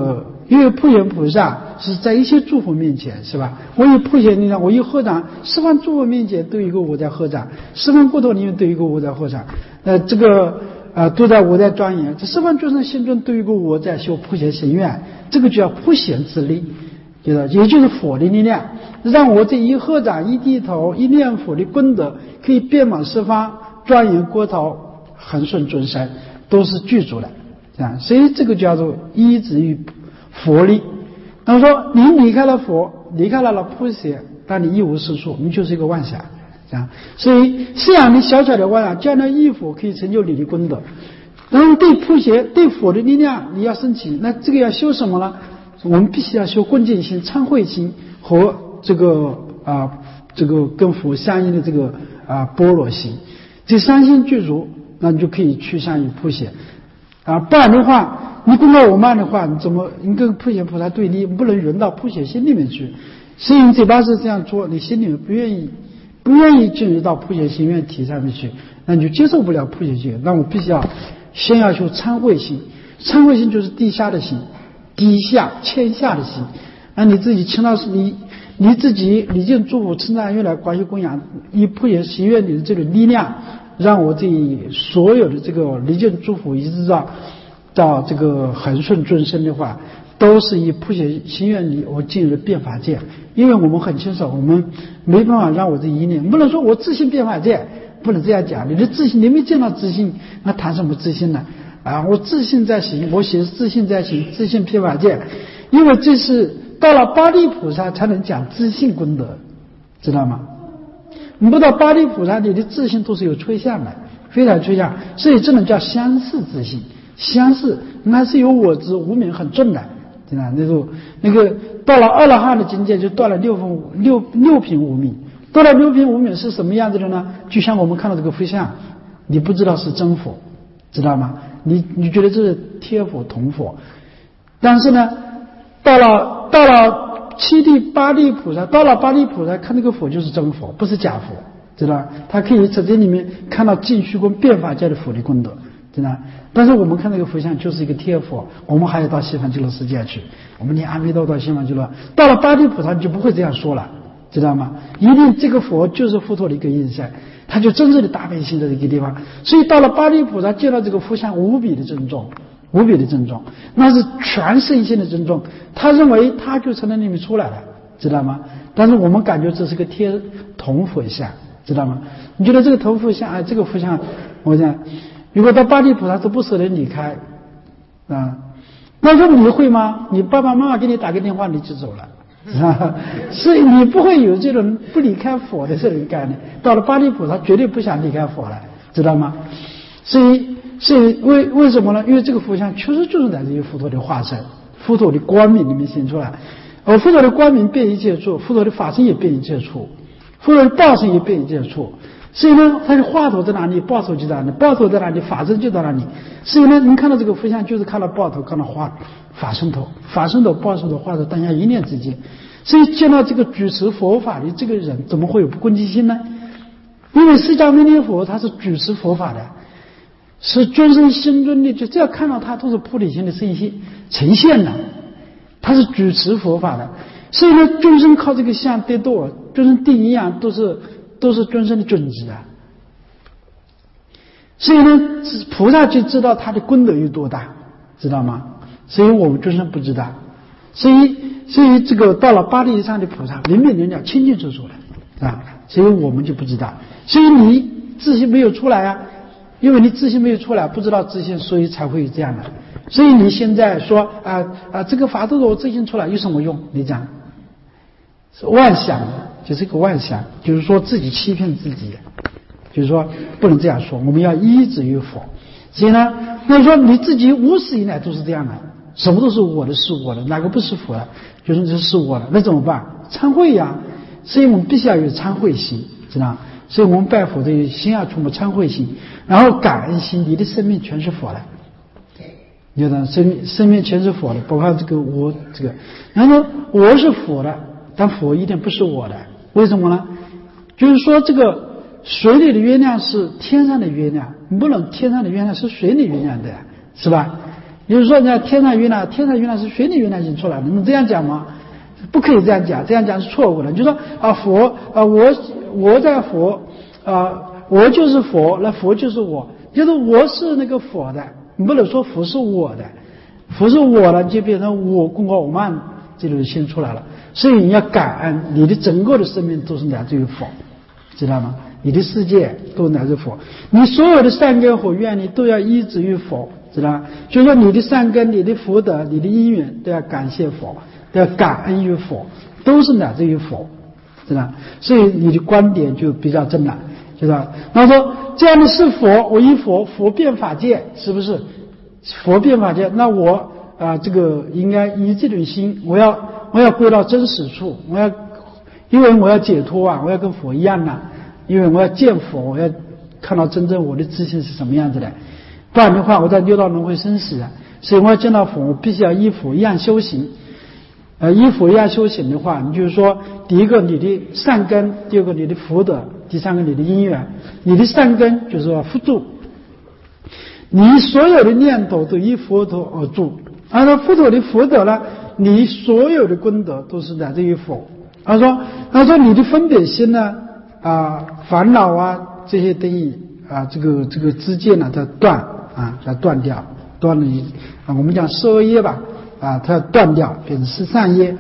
因为普贤菩萨是在一切诸佛面前，是吧？我以普贤力量，我一合掌，十方诸佛面前都有一个我在合掌，十方国土里面都有一个我在合掌，呃，这个呃都在我在庄严，这十方诸圣心中都有一个我在修普贤行愿，这个叫普贤之力，也就是佛的力量，让我这一合掌、一低头、一念佛的功德，可以遍满十方，庄严国土，恒顺众生，都是具足的。啊，所以这个叫做依止于佛力。那么说，你离开了佛，离开了了普贤，但你一无是处，你就是一个妄想。这样，所以这样你小小的妄想，将来依佛可以成就你的功德。然后对普贤、对佛的力量，你要升起，那这个要修什么呢？我们必须要修恭敬心、忏悔心和这个啊，这个跟佛相应的这个啊般若心，这三心具足，那你就可以趋向于普贤。啊，不然的话，你功高我慢的话，你怎么你跟普贤菩萨对立？不能融到普贤心里面去。所以你嘴巴是这样做，你心里面不愿意，不愿意进入到普贤心愿体上面去，那你就接受不了普贤心愿。那我必须要先要修忏悔心，忏悔心就是地下的心，低下谦下的心。那你自己听到是你你自己礼敬诸佛称赞愿来关系供养，以普贤心愿里的这个力量。让我这所有的这个离间诸佛一直到到这个恒顺众生的话，都是以普贤心愿力我进入了变法界。因为我们很清楚，我们没办法让我这一念，不能说我自信变法界，不能这样讲。你的自信，你没见到自信，那谈什么自信呢？啊，我自信在行，我写自信在行，自信变法界。因为这是到了八地菩萨才能讲自信功德，知道吗？你不到八地菩萨，你的自信都是有吹向的，非常吹向，所以这种叫相似自信。相似，那是有我执无明很重的，对吧？那个那个到了阿罗汉的境界，就到了六分六六品无明。到了六品无明是什么样子的呢？就像我们看到这个佛像，你不知道是真佛，知道吗？你你觉得这是贴佛铜佛，但是呢，到了到了。七地八地菩萨，到了八地菩萨看那个佛就是真佛，不是假佛，知道？他可以在这里面看到净虚空变法界的佛的功德，知道？但是我们看那个佛像就是一个贴佛，我们还要到西方极乐世界去，我们念阿弥陀到西方极乐，到了八地菩萨就不会这样说了，知道吗？一定这个佛就是佛陀的一个印象，他就真正的大悲心在这个地方，所以到了八地菩萨见到这个佛像无比的尊重。无比的尊重，那是全身心的尊重。他认为他就从那里面出来了，知道吗？但是我们感觉这是个贴铜佛像，知道吗？你觉得这个铜佛像，哎，这个佛像，我讲，如果到八地菩萨都不舍得离开啊，那说你会吗？你爸爸妈妈给你打个电话你就走了，是吧？所以你不会有这种不离开佛的这种概念。到了八地菩萨绝对不想离开佛了，知道吗？所以。所以为为什么呢？因为这个佛像确实就是来自于佛陀的化身，佛陀的光明里面显出来，而佛陀的光明遍一切处，佛陀的法身也遍一切处，佛陀的报身也遍一切处。所以呢，他的话头在哪里，报头就在哪里，报头在哪里，法身就在哪里。所以呢，您看到这个佛像，就是看到报头，看到话法身头，法身头、报身头、话头，当下一念之间。所以见到这个举持佛法的这个人，怎么会有不恭敬心呢？因为释迦牟尼佛他是举持佛法的。是尊生心中的，就只要看到他都是菩提心的信息呈现的，他是举持佛法的，所以呢，尊生靠这个相得度，尊生第一样都是都是尊生的准旨啊。所以呢，菩萨就知道他的功德有多大，知道吗？所以我们尊生不知道，所以所以这个到了八地以上的菩萨，明明人家清清楚楚的啊，所以我们就不知道，所以你自信没有出来啊。因为你自信没有出来，不知道自信，所以才会有这样的。所以你现在说啊啊，这个法都是我自信出来，有什么用？你讲是妄想，就是一个妄想，就是说自己欺骗自己，就是说不能这样说。我们要依止于佛。所以呢，那说你自己无始以来都是这样的，什么都是我的，是我的，哪个不是佛的？就是这是我的，那怎么办？忏悔呀！所以我们必须要有忏悔心，知道吗？所以我们拜佛的心要充满忏悔心，然后感恩心，你的生命全是佛的，你的生命生命全是佛的，包括这个我这个，然后我是佛的，但佛一定不是我的，为什么呢？就是说这个水里的月亮是天上的月亮，你不能天上的月亮是水里月亮的，是吧？ 比如说人家天上月亮，天上月亮是水里月亮形出来的，你这样讲吗？不可以这样讲，这样讲是错误的。就说啊佛啊我我在佛啊我就是佛，那佛就是我，就是我是那个佛的，你不能说佛是我的，佛是我的就变成我共我慢这种心出来了。所以你要感恩，你的整个的生命都是来自于佛，知道吗？你的世界都来自佛，你所有的善根和愿力都要依止于佛，知道吗？所以说你的善根、你的福德、你的因缘都要感谢佛，都要感恩于佛，都是来自于佛，知道吗？所以你的观点就比较正了，知道吗？那说这样的是佛，我依佛，佛变法界，是不是？佛变法界，那我啊、呃，这个应该以这种心，我要我要归到真实处，我要因为我要解脱啊，我要跟佛一样啊。因为我要见佛，我要看到真正我的自信是什么样子的，不然的话我在六道轮回生死啊。所以我要见到佛，我必须要依佛一样修行。呃，依佛一样修行的话，你就是说，第一个你的善根，第二个你的福德，第三个你的因缘。你的善根就是说福住，你所有的念头都依佛陀而住，而说佛陀的福德呢，你所有的功德都是来自于佛。他说，他说你的分别心呢？啊，烦恼啊，这些东西啊，这个这个知见呢，它断啊，它断掉，断了一啊，我们讲十二业吧，啊，它要断掉，变成十三业，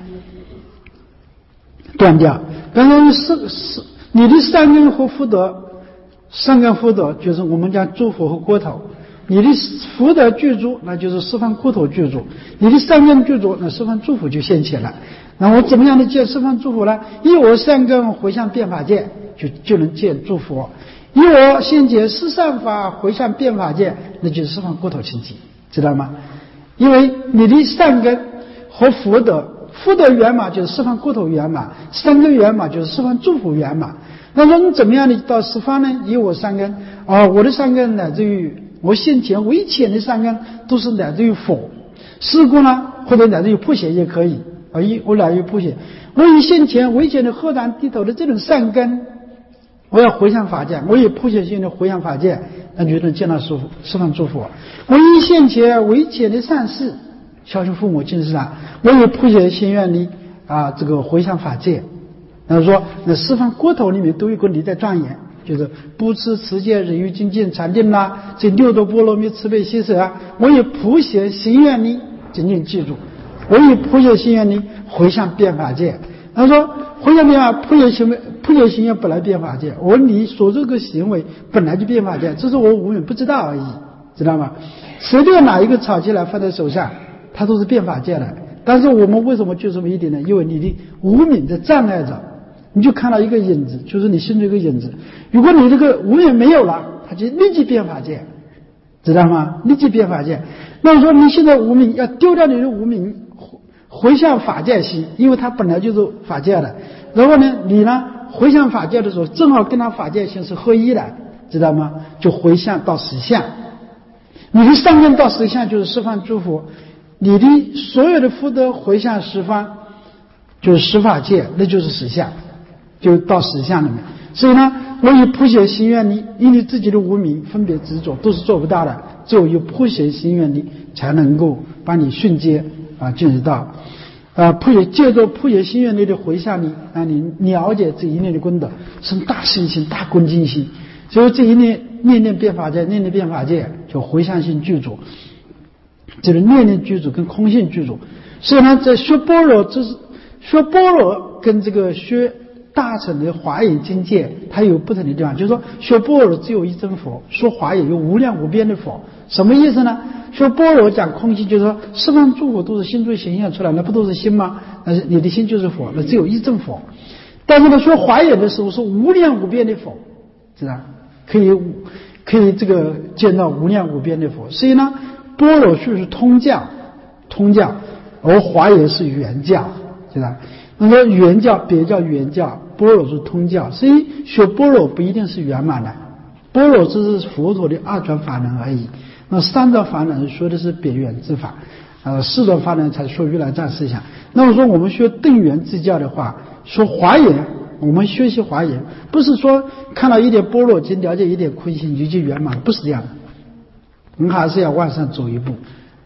断掉。但是是是你的善根和福德，善根福德就是我们讲诸佛和国土，你的福德具足，那就是十方国土具足；你的善根具足，那十方诸佛就现前了。那我怎么样的见十方诸佛呢？以我善根回向变法界。就就能见诸佛，以我现解十善法回向变法界，那就是十方国土清净，知道吗？因为你的善根和福德，福德圆满就是十方国土圆满，善根圆满就是十方诸佛圆满。那说你怎么样的到十方呢？以我善根啊、哦，我的善根乃至于我现前微浅的善根都是乃至于佛，事故呢或者乃至于普贤也可以啊，以我乃至于普贤，我以现前微浅的荷担低头的这种善根。我要回向法界，我以普贤心的回向法界，那就能见到十十方诸佛。我以现前为浅的善事，孝顺父母敬师长，我以普贤心愿力啊，这个回向法界。那说那十方国土里面都有个你在庄严，就是不持持戒、忍辱、精进、禅定啦，这六度波罗蜜、慈悲喜舍啊，我以普贤心愿力紧紧记住，我以普贤心愿力回向变法界。他说回向变法，普贤行为。普贤行愿本来变法界，我你所做个行为本来就变法界，这是我无名不知道而已，知道吗？随便拿一个草起来放在手上，它都是变法界的。但是我们为什么就这么一点呢？因为你的无名的障碍着，你就看到一个影子，就是你心中一个影子。如果你这个无名没有了，它就立即变法界，知道吗？立即变法界。那么说你现在无名要丢掉你的无名，回向法界心，因为它本来就是法界的。然后呢，你呢？回向法界的时候，正好跟他法界心是合一的，知道吗？就回向到实相，你的善根到实相就是十方诸佛，你的所有的福德回向十方，就是十法界，那就是实相，就到实相里面。所以呢，我以普贤心愿力，以你自己的无明分别执着都是做不到的，只有有普贤心愿力才能够把你瞬间啊进入到。啊，普贤借着普贤心愿力的回向力，让你了解这一念的功德，生大信心、大恭敬心。所以这一念念念变法界，念念变法界，就回向性具足，就是念念具足跟空性具足。所以呢，在学般若，这是学般若跟这个学大乘的华严经界，它有不同的地方。就是说，学般若只有一真佛，说华严有无量无边的佛。什么意思呢？说般若讲空性，就是说十方诸佛都是心中显现出来，那不都是心吗？那是你的心就是佛，那只有一真佛。但是呢，说华严的时候是无量无边的佛，知道？可以可以这个见到无量无边的佛。所以呢，般若就是通教，通教，而华严是圆教，知道？那么圆教别叫圆教，般若是通教。所以学般若不一定是圆满的，般若只是佛陀的二转法门而已。那三转法门说的是别圆之法，呃，四转法门才说如来藏思想。那么说我们学顿圆之教的话，说华严，我们学习华严，不是说看到一点般若经，了解一点空性你就圆满，不是这样的。我们还是要往上走一步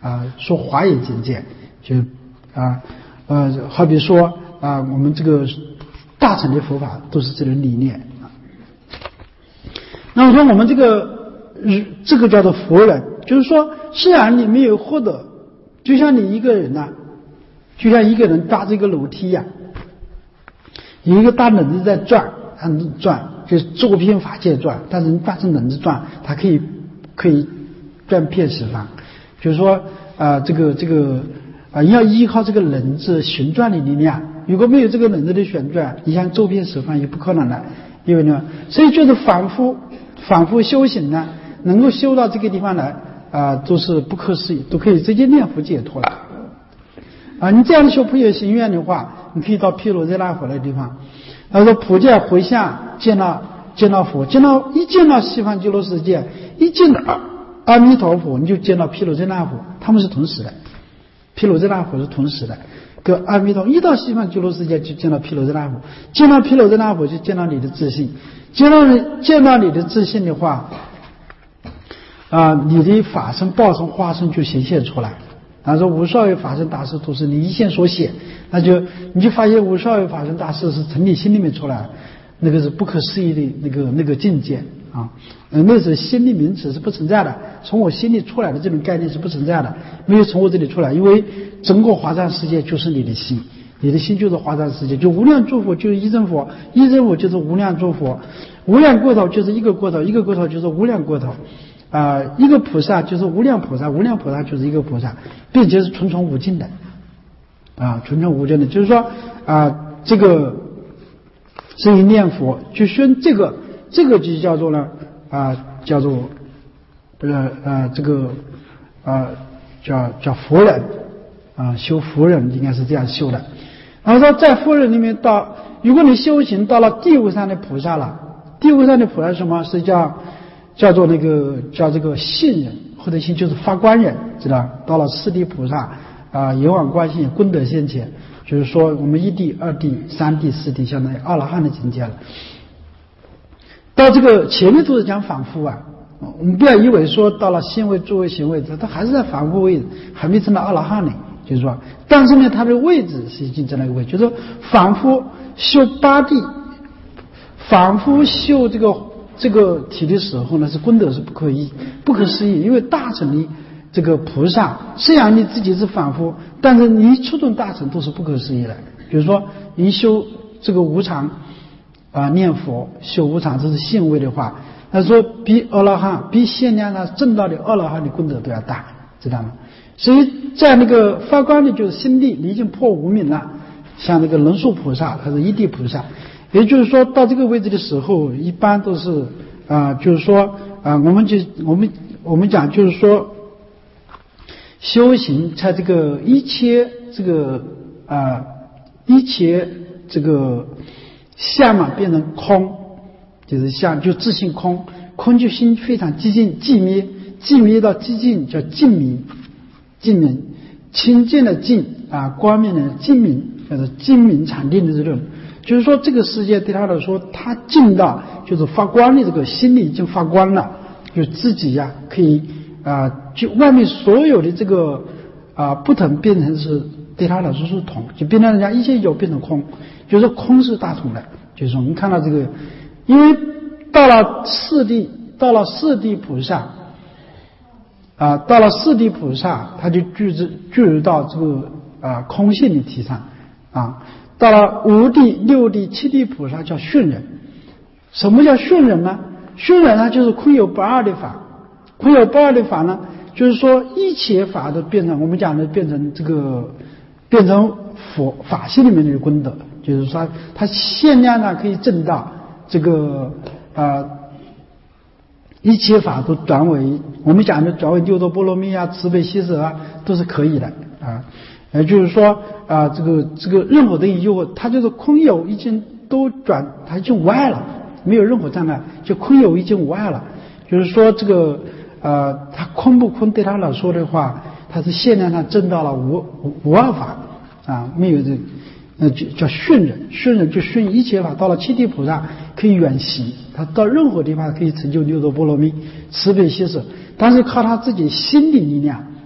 啊，说华严境界，就啊呃，好比说啊，我们这个大乘的佛法都是这种理念啊。那么说我们这个这个叫做佛人，就是说虽然你没有获得，就像你一个人呐、啊，就像一个人搭这个楼梯呀、啊，有一个大轮子在转，它转就是周遍法界转，但是你把这轮子转，它可以可以转遍十方。就是说啊、呃，这个这个啊、呃，要依靠这个轮子旋转的力量。如果没有这个轮子的旋转，你想周遍十方也不可能的。因为呢，所以就是反复反复修行呢，能够修到这个地方来啊、呃，都是不可思议，都可以直接念佛解脱了。啊，你这样修普贤行愿的话，你可以到毗卢遮那佛的地方。他说普界回向见到见到佛，见到一见到西方极乐世界，一见到阿弥陀佛，你就见到毗卢遮那佛，他们是同时的，毗卢遮那佛是同时的，跟阿弥陀一到西方极乐世界就见到毗卢遮那佛，见到毗卢遮那佛就见到你的自信，见到你见到你的自信的话，啊，你的法身、报身、化身就显现出来。他说无少有法身大士都是你一线所写，那就你就发现无少有法身大士是从你心里面出来，那个是不可思议的那个那个境界啊，呃，那是心理名词是不存在的，从我心里出来的这种概念是不存在的，没有从我这里出来，因为整个华藏世界就是你的心，你的心就是华藏世界，就无量诸佛就是一真佛，一真佛就是无量诸佛，无量国土就是一个国土，一个国土就是无量国土。啊、呃，一个菩萨就是无量菩萨，无量菩萨就是一个菩萨，并且是纯纯无尽的，啊，纯纯无尽的，就是说啊、呃，这个所以念佛就宣这个，这个就叫做呢啊、呃，叫做呃呃这个啊、呃、叫叫佛人啊、呃，修佛人应该是这样修的。然后说在佛人里面到，如果你修行到了第五山的菩萨了，第五山的菩萨是什么？是叫叫做那个叫这个信人，或者信就是发光人，知道？到了四谛菩萨啊，圆满观性功德现前，就是说我们一谛、二谛、三谛、四谛，相当于阿罗汉的境界了。到这个前面都是讲反复啊，我们不要以为说到了心位、诸位、行位，它它还是在反复位置，还没成到阿罗汉呢。就是说，但是呢，它的位置是已经在那个位置，就是说反复修八谛，反复修这个。这个体的时候呢，是功德是不可议、不可思议，因为大乘的这个菩萨，虽然你自己是反复，但是你触动大乘都是不可思议的。比如说，你修这个无常啊、呃，念佛修无常，这是信位的话，他说比阿罗汉、比现量呢正道的阿罗汉的功德都要大，知道吗？所以在那个发光的就是心地，你已经破无明了，像那个龙树菩萨，他是一地菩萨。也就是说到这个位置的时候，一般都是啊、呃，就是说啊、呃，我们就我们我们讲就是说，修行在这个一切这个啊、呃、一切这个相嘛变成空，就是相就自性空，空就心非常寂静寂灭，寂灭到寂静叫静明，静明清净的净啊，光明的净明，叫做净明禅定的这种。就是说这个世界对他来说，他进到就是发光的这个心里已经发光了，就自己呀、啊、可以啊、呃，就外面所有的这个啊、呃、不同变成是对他来说是同，就变成人家一切有变成空，就是说空是大同的。就是说我们看到这个，因为到了四谛，到了四谛菩萨啊、呃，到了四谛菩萨，他就具知具入到这个啊、呃、空性的体上啊。到了五谛、六谛、七谛菩萨叫训人。什么叫训人呢？训人呢，就是空有不二的法。空有不二的法呢，就是说一切法都变成我们讲的变成这个变成佛法性里面的功德，就是说它限量呢可以证到这个啊、呃、一切法都转为我们讲的转为六度波罗蜜啊、慈悲喜舍啊，都是可以的啊。也就是说啊、呃，这个这个任何的有，它就是空有已经都转，它已经无碍了，没有任何障碍，就空有已经无碍了。就是说这个呃，它空不空对他来说的话，它是限量上证到了无无无二法啊，没有这呃就叫训人，训人就训一切法，到了七谛菩萨可以远行，他到任何地方可以成就六度波罗蜜、慈悲喜舍，但是靠他自己心理力量。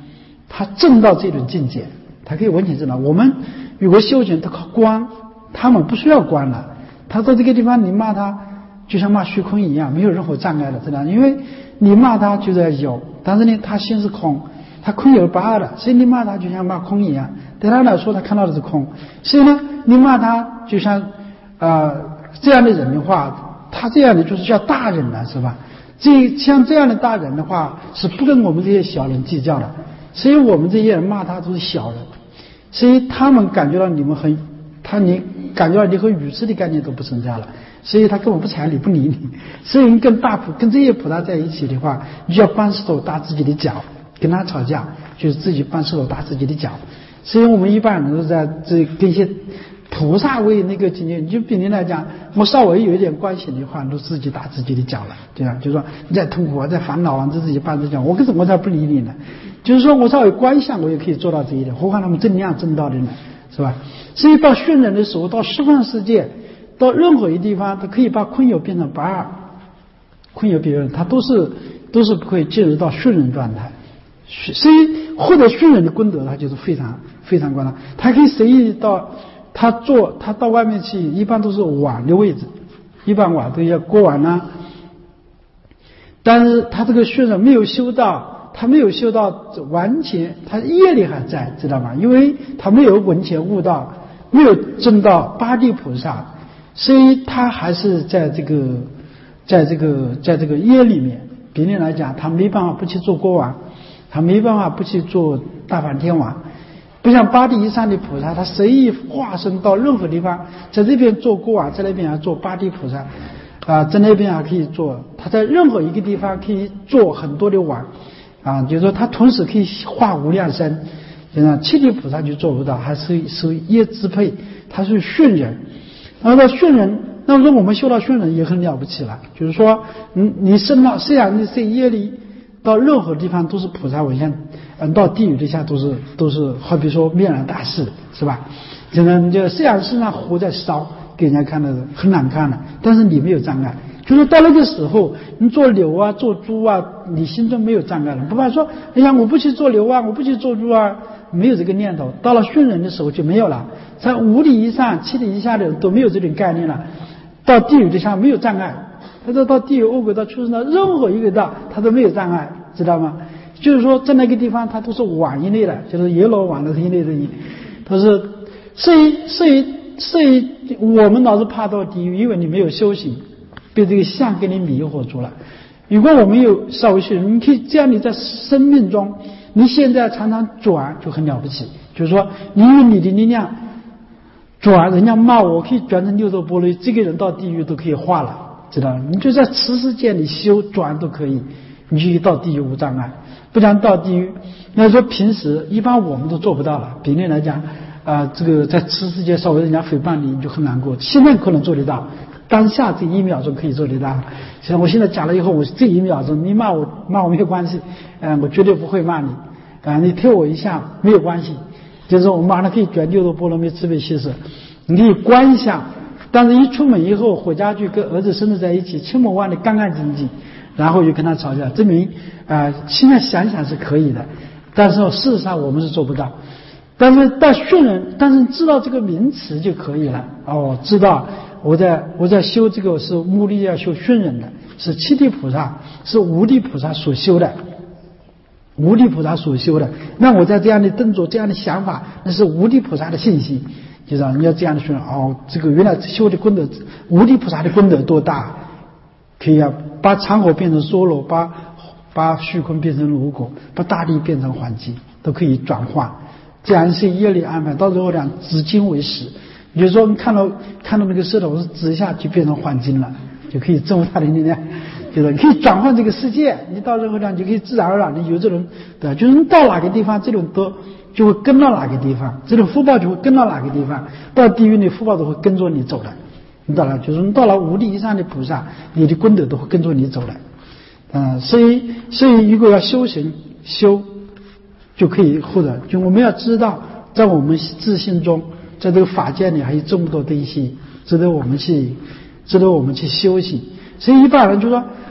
他证到这种境界，他可以完全证到。我们如果修行，他靠观，他们不需要观了。他到这个地方，你骂他，就像骂虚空一样，没有任何障碍的，知道？因为你骂他就在有，但是呢，他心是空，他空有不二的，所以你骂他就像骂空一样。对他来说，他看到的是空。所以呢，你骂他就像呃这样的人的话，他这样的就是叫大人了，是吧？这像这样的大人的话，是不跟我们这些小人计较的。所以我们这些人骂他都是小人，所以他们感觉到你们很，他你感觉到你和语痴的概念都不存在了，所以他根本不睬你，不理你。所以你跟大菩跟这些菩萨在一起的话，你就要搬石头打自己的脚，跟他吵架就是自己搬石头打自己的脚。所以我们一般人都在这跟一些菩萨为那个境界，你就比你来讲，我稍微有一点关系的话，都自己打自己的脚了，对吧？就是说你在痛苦啊，在烦恼啊，自己搬着脚，我为什么才不理你呢？就是说我稍微观想，我也可以做到这一点，何况他们正量正道的呢，是吧？所以到训人的时候，到十方世界，到任何一地方，他可以把空有变成不二，空有别人，他都是都是可以进入到训人状态。所以获得训人的功德，他就是非常非常关键。他可以随意到他做，他到外面去，一般都是碗的位置，一般碗都要锅碗啊。但是他这个训人没有修到，他没有修到完全，他业力还在，知道吗？因为他没有完全悟到，没有证到八地菩萨，所以他还是在这个，在这个，在这个业里面。比例来讲，他没办法不去做锅碗。他没办法不去做大梵天王，不像八地以上的菩萨，他随意化身到任何地方，在这边做锅碗，在那边还做八地菩萨，啊，在那边还可以做，他在任何一个地方可以做很多的碗，啊，就是说他同时可以化无量身，就像七地菩萨就做不到，还是受业支配，他是训人，然后到训人，那么说我们修到训人也很了不起了，就是说，你你生到虽然你是业力。到任何地方都是菩萨为像，嗯，到地狱底下都是都是，好比说灭然大士，是吧？就能就虽然身上火在烧，给人家看的很难看的，但是你没有障碍。就是到那个时候，你做牛啊，做猪啊，你心中没有障碍了，不怕说，哎呀，我不去做牛啊，我不去做猪啊，没有这个念头。到了训人的时候就没有了，在五里以上、七里以下的人都没有这种概念了。到地狱底下没有障碍。他说到地狱恶鬼到畜生道任何一个道他都没有障碍，知道吗？就是说在那个地方他都是碗一类的，就是阎罗碗的一类的，都是所以所以所以我们老是怕到地狱，因为你没有修行，被这个相给你迷惑住了。如果我们有稍微修行，你可以这样，你在生命中你现在常常转就很了不起，就是说你用你的力量转，人家骂我可以转成六座波罗，这个人到地狱都可以化了，知道吗？你就在此世界里修转都可以，你就到地狱无障碍。不然到地狱，那说平时一般我们都做不到了。比例来讲，啊、呃，这个在此世界稍微人家诽谤你，你就很难过。现在可能做得到，当下这一秒钟可以做得到。像我现在讲了以后，我这一秒钟你骂我骂我没有关系，嗯、呃，我绝对不会骂你，啊、呃，你推我一下没有关系，就是我马上可以转六度波罗蜜慈悲心识，你可以观想。但是一出门以后回家去跟儿子孙子在一起，千某万的干干净净，然后就跟他吵架，证明啊、呃，现在想想是可以的，但是事实上我们是做不到。但是到训人，但是知道这个名词就可以了。哦，知道我在我在修这个是目的要修训人的，是七地菩萨，是无地菩萨所修的，无地菩萨所修的。那我在这样的动作、这样的想法，那是无地菩萨的信息。就是你要这样的说，哦，这个原来修的功德，无地菩萨的功德多大，可以啊，把长河变成梭罗，把把虚空变成如果，把大地变成环境，都可以转换。这样是业力安排，到时候讲指金为实。比如说你看到看到那个石头，我是指一下就变成环境了，就可以证悟它的力量，就是你可以转换这个世界。你到任何地方就可以自然而然的有这种，对，就是你到哪个地方，这种都就会跟到哪个地方，这种福报就会跟到哪个地方，到地狱你福报都会跟着你走的。你到了，就是你到了五地以上的菩萨，你的功德都会跟着你走的。嗯、呃，所以所以如果要修行修，就可以获得。就我们要知道，在我们自信中，在这个法界里还有这么多东西值得我们去值得我们去修行。所以一般人就说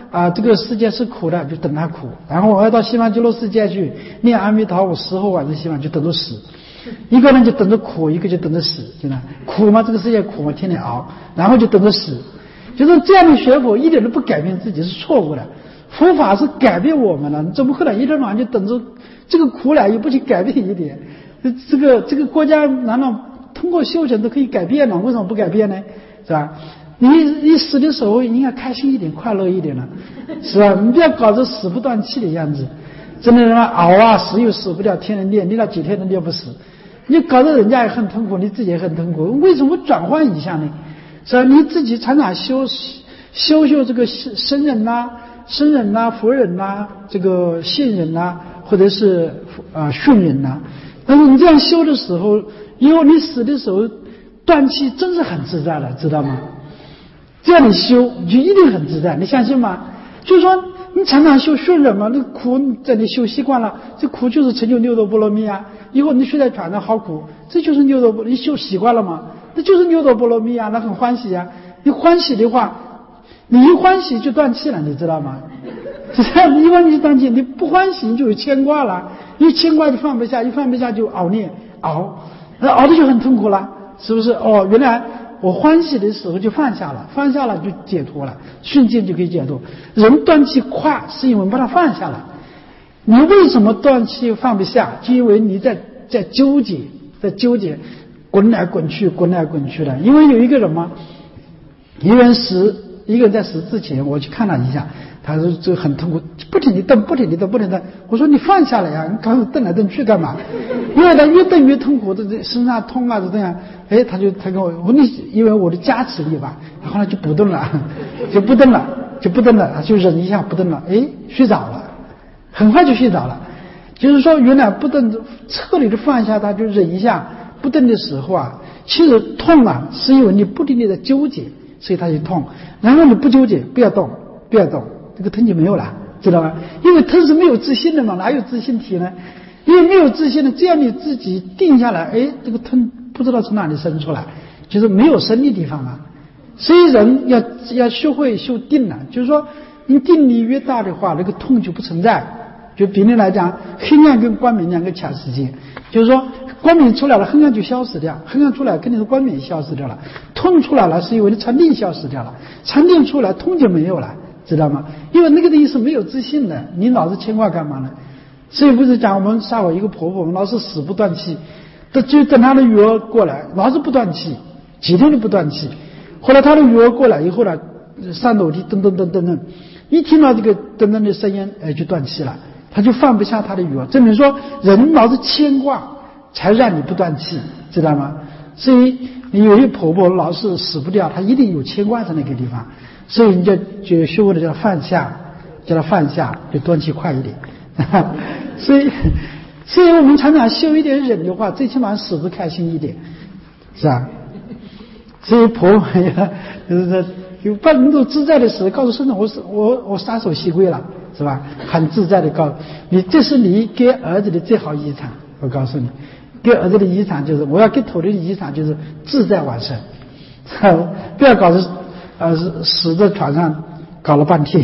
啊，这个世界是苦的，就等它苦。然后我要到西方极乐世界去念阿弥陀佛，死后往生西方就等着死。一个人就等着苦，一个就等着死，对吧？苦嘛，这个世界苦嘛，天天熬，然后就等着死。就是这样的学佛一点都不改变自己是错误的。佛法是改变我们了，你怎么可能一天晚上就等着这个苦来，也不去改变一点？这个这个国家难道通过修行都可以改变了？为什么不改变呢？是吧？你你死的时候应该开心一点，快乐一点了，是吧？你不要搞着死不断气的样子，真的让熬啊，死又死不掉，天天练，练了几天都练不死。你搞得人家也很痛苦，你自己也很痛苦，为什么转换一下呢？是吧？你自己常常修修修这个僧人呐、僧人呐、佛人呐、这个信人呐，或者是啊训人呐。但是你这样修的时候，以后你死的时候断气真是很自在的，知道吗？这样你修你就一定很自在，你相信吗？就是说你常常修训人嘛，那个苦在你修习惯了，这苦就是成就六度波罗蜜啊。以后你睡在床上好苦，这就是六度波罗蜜，你修习惯了嘛，那就是六度波罗蜜啊，那很欢喜啊。你欢喜的话，你一欢喜就断气了，你知道吗？一欢喜就断气，你不欢喜你就有牵挂了，一牵挂就放不下，一放不下就熬念熬，那熬的就很痛苦了，是不是？哦，原来我欢喜的时候就放下了，放下了就解脱了，瞬间就可以解脱。人断气快是因为把它放下了。你为什么断气放不下？就因为你在在纠结，在纠结，滚来滚去，滚来滚去的。因为有一个人嘛，一个人死，一个人在死之前，我去看了一下，他说这很痛苦，不停地蹬，不停地蹬，不停地蹬。我说你放下来呀，你刚蹬来蹬去干嘛？因为他越蹬越痛苦，这身上痛啊，就这样。哎，他就他跟我，我你因为我的加持力吧，后来就不动了，就不动了，就不动了，就忍一下不动了，哎，睡着了。很快就睡着了，就是说原来不动彻底的放下它，就忍一下不动的时候啊，其实痛啊是因为你不停地在纠结，所以它就痛。然后你不纠结，不要动，不要动，这个疼就没有了，知道吗？因为疼是没有自信的嘛，哪有自信体呢？因为没有自信的，只要你自己定下来，哎，这个疼不知道从哪里生出来，就是没有生的地方嘛。所以人要要学会修定了，就是说你定力越大的话，那个痛就不存在。就比例来讲，黑暗跟光明两个抢时间，就是说光明出来了，黑暗就消失掉；黑暗出来，肯定是光明消失掉了。痛出来了，是因为你禅定消失掉了，禅定出来，痛就没有了，知道吗？因为那个东西是没有自信的，你老是牵挂干嘛呢？所以不是讲我们上我一个婆婆，我们老是死不断气，就等她的女儿过来，老是不断气，几天都不断气。后来她的女儿过来以后呢，上楼梯噔噔噔噔噔，一听到这个噔噔的声音，哎，就断气了。他就放不下他的欲望，证明说人老是牵挂才让你不断气，知道吗？所以你有一婆婆老是死不掉，她一定有牵挂在那个地方，所以你就就修的叫他放下，叫他放下，就断气快一点。所以所以我们常常修一点忍的话，最起码死不开心一点，是吧？所以婆婆呀，就是说有半能够自在的时候，告诉孙子我是我我撒手西归了，是吧？很自在的告诉你，这是你给儿子的最好遗产。我告诉你，给儿子的遗产就是我要给徒弟的遗产就是自在往生，不要搞得呃死在床上搞了半天。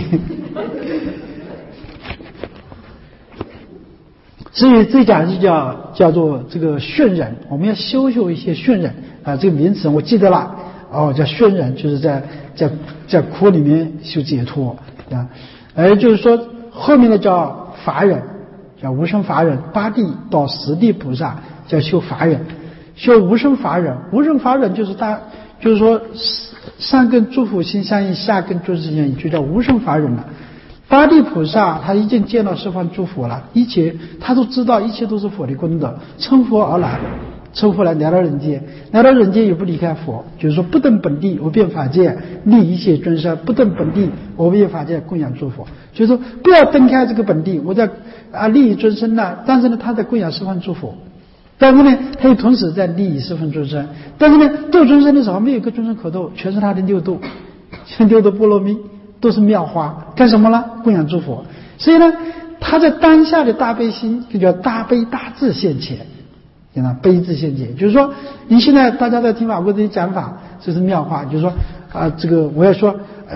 所以这讲就叫叫做这个训忍，我们要修修一些训忍啊，这个名词我记得了哦，叫训忍，就是在在在苦里面修解脱啊。而就是说后面的叫法忍，叫无生法忍，八地到十地菩萨叫修法忍，修无生法忍。无生法忍就是大，就是说上根诸佛心相应，下根诸事相应，就叫无生法忍了。八地菩萨他已经见到十方诸佛了，一切他都知道一切都是佛的功德，成佛而来，成佛来来到人间，来到人间也不离开佛，就是说不登本地无边法界利一切众生，不登本地无边法界供养诸佛，就是说不要登开这个本地，我在啊利益众生呢，但是呢他在供养十方诸佛，但是呢他又同时在利益十方众生，但是呢度众生的时候没有一个众生可度，全是他的六度，全六度波罗蜜都是妙花，干什么呢？供养诸佛。所以呢他在当下的大悲心就叫大悲大智现前，叫他悲智现前，就是说你现在大家在听法国这些讲法，这是妙话，就是说啊、呃，这个我要说，哎呦，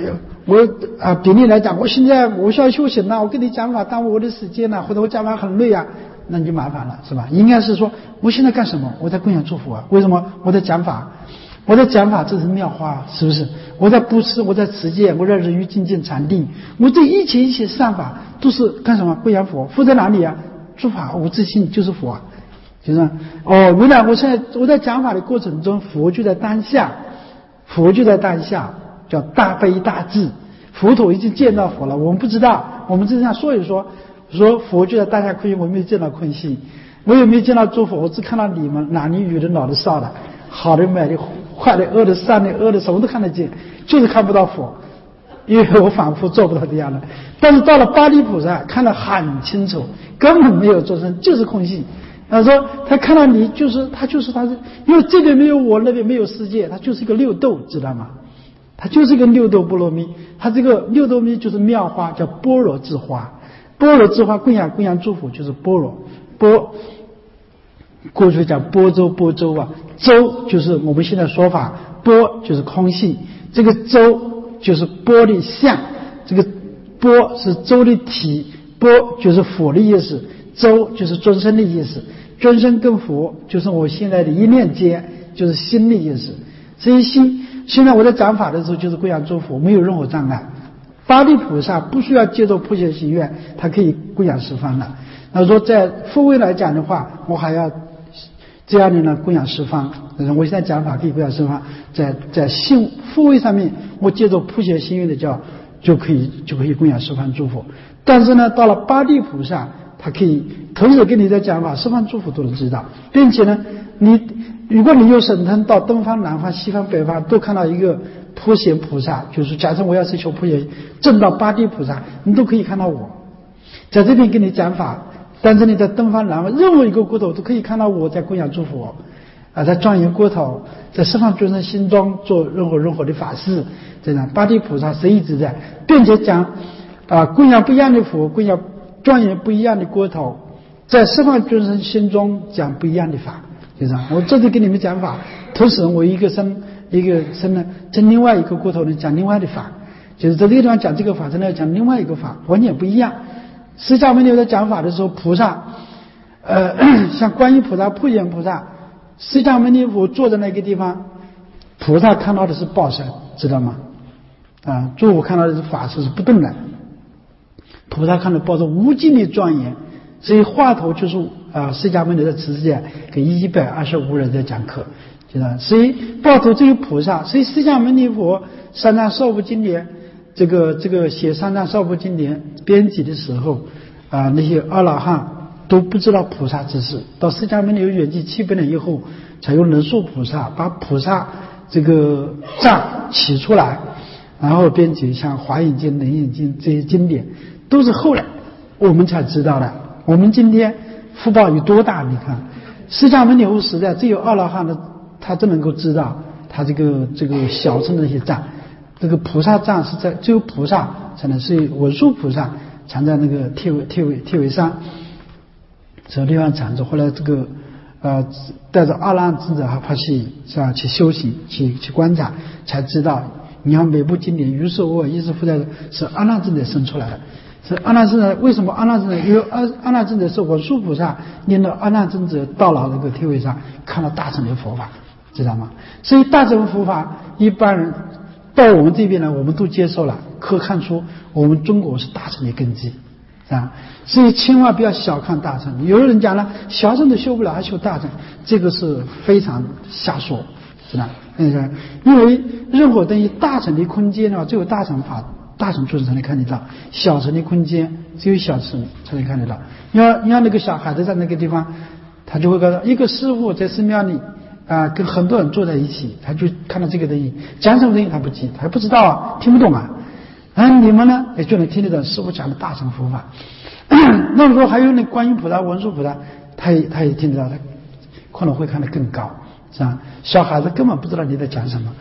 我啊，比你来讲，我现在我需要修行了，我跟你讲法耽误我的时间了，或者我讲法很累啊，那你就麻烦了，是吧？应该是说，我现在干什么？我在供养祝福啊。为什么？我在讲法，我在讲法，这是妙法，是不是？我在布施，我在持戒，我在人欲精进禅定，我这一切一切善法都是干什么？供养佛。佛在哪里啊？诸法无自性就是佛啊，就是哦，原来我现在我在讲法的过程中，佛就在当下，佛就在当下。叫大悲大智，佛陀已经见到佛了，我们不知道，我们只是想说一说，说佛就在当下空性，我没有见到空性，我也没有见到诸佛，我只看到你们，男的、女的、老的、少的，好的、坏的、坏的、恶的、善的、恶的，什么都看得见，就是看不到佛，因为我反复做不到这样的。但是到了八地菩萨，看得很清楚，根本没有做成，就是空性。他说他看到你，就是他就是他，因为这边没有我，那边没有世界，他就是一个六斗，知道吗？它就是一个六斗波罗蜜，它这个六斗蜜就是妙花，叫般若智花。般若智花供养供养祝福就是般若波，过去讲波州波州啊，州就是我们现在说法，波就是空性，这个州就是波的相，这个波是州的体，波就是佛的意思，州就是尊生的意思，尊生跟佛就是我现在的一念间，就是心的意思，所以心。现在我在讲法的时候就是供养祝福，没有任何障碍。八地菩萨不需要借助普贤行愿，他可以供养十方的。那说在复位来讲的话，我还要这样的呢供养十方。我现在讲法可以供养十方，在在信复位上面，我借助普贤行愿的教就可以就可以供养十方祝福。但是呢，到了八地菩萨，他可以同时跟你在讲法，十方祝福都能知道，并且呢，你。如果你有神通到东方、南方、西方、北方都看到一个普贤菩萨，就是假设我要是求普贤证到八地菩萨，你都可以看到我在这边跟你讲法，但是你在东方、南方任何一个国头都可以看到我在供养祝福啊，在庄严国头，在十方众生心中做任何任何的法事，这样八地菩萨是一直在，并且讲啊供养不一样的佛，供养庄严不一样的国头，在十方众生心中讲不一样的法。就这样，我这里给你们讲法，同时我一个生一个生呢，在另外一个国头呢讲另外的法，就是在这个地方讲这个法，在那讲另外一个法，完全不一样。释迦牟尼在讲法的时候，菩萨，呃，像观音菩萨、普贤菩萨，释迦牟尼佛坐在那个地方，菩萨看到的是报身，知道吗？啊，诸佛看到的是法身是不动的，菩萨看到报身无尽的庄严。所以话头就是啊，释迦牟尼的持戒给一百二十五人在讲课，知道？所以报头这个菩萨，所以释迦牟尼佛三藏少部经典，这个这个写三藏少部经典编辑的时候啊，那些阿罗汉都不知道菩萨之事，到释迦牟尼有圆寂七百年以后，才用人数菩萨把菩萨这个藏起出来，然后编辑像华严经、楞严经这些经典，都是后来我们才知道的。我们今天福报有多大？你看，释迦牟尼佛时代只有阿罗汉的，他只能够知道他这个这个小乘的一些藏，这个菩萨藏是在只有菩萨才能是文殊菩萨藏在那个铁尾铁尾铁尾山这个地方藏着。后来这个呃带着阿罗汉智者还跑去是吧去修行去去观察，才知道你看每部经典于是我一是附在是阿罗汉智者生出来的。是阿那智者，为什么阿那智者？因为阿阿那智者是文殊菩萨念到阿那智者到了那个天位上，看到大乘的佛法，知道吗？所以大乘佛法一般人到我们这边来，我们都接受了，可看出我们中国是大乘的根基啊。所以千万不要小看大乘。有人讲了，小乘都修不了，还修大乘，这个是非常瞎说，知道？嗯，因为任何东西大乘的空间呢，只有大乘法。大乘众生才能看得到，小乘的空间只有小乘才能看得到。你要你要那个小孩子在那个地方，他就会告诉一个师傅在寺庙里啊、呃，跟很多人坐在一起，他就看到这个东西，讲什么东西他不记，他还不知道啊，听不懂啊。然后你们呢，也就能听得到师傅讲的大乘佛法。那么说还有那观音菩萨、文殊菩萨，他也他也听得到，他可能会看得更高，是吧？小孩子根本不知道你在讲什么。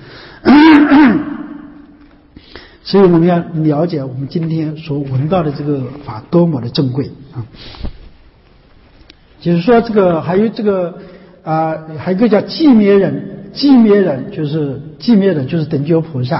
所以我们要了解我们今天所闻到的这个法多么的珍贵啊！就是说这个还有这个啊、呃，还有一个叫寂灭忍，寂灭忍就是寂灭忍就是等觉菩萨，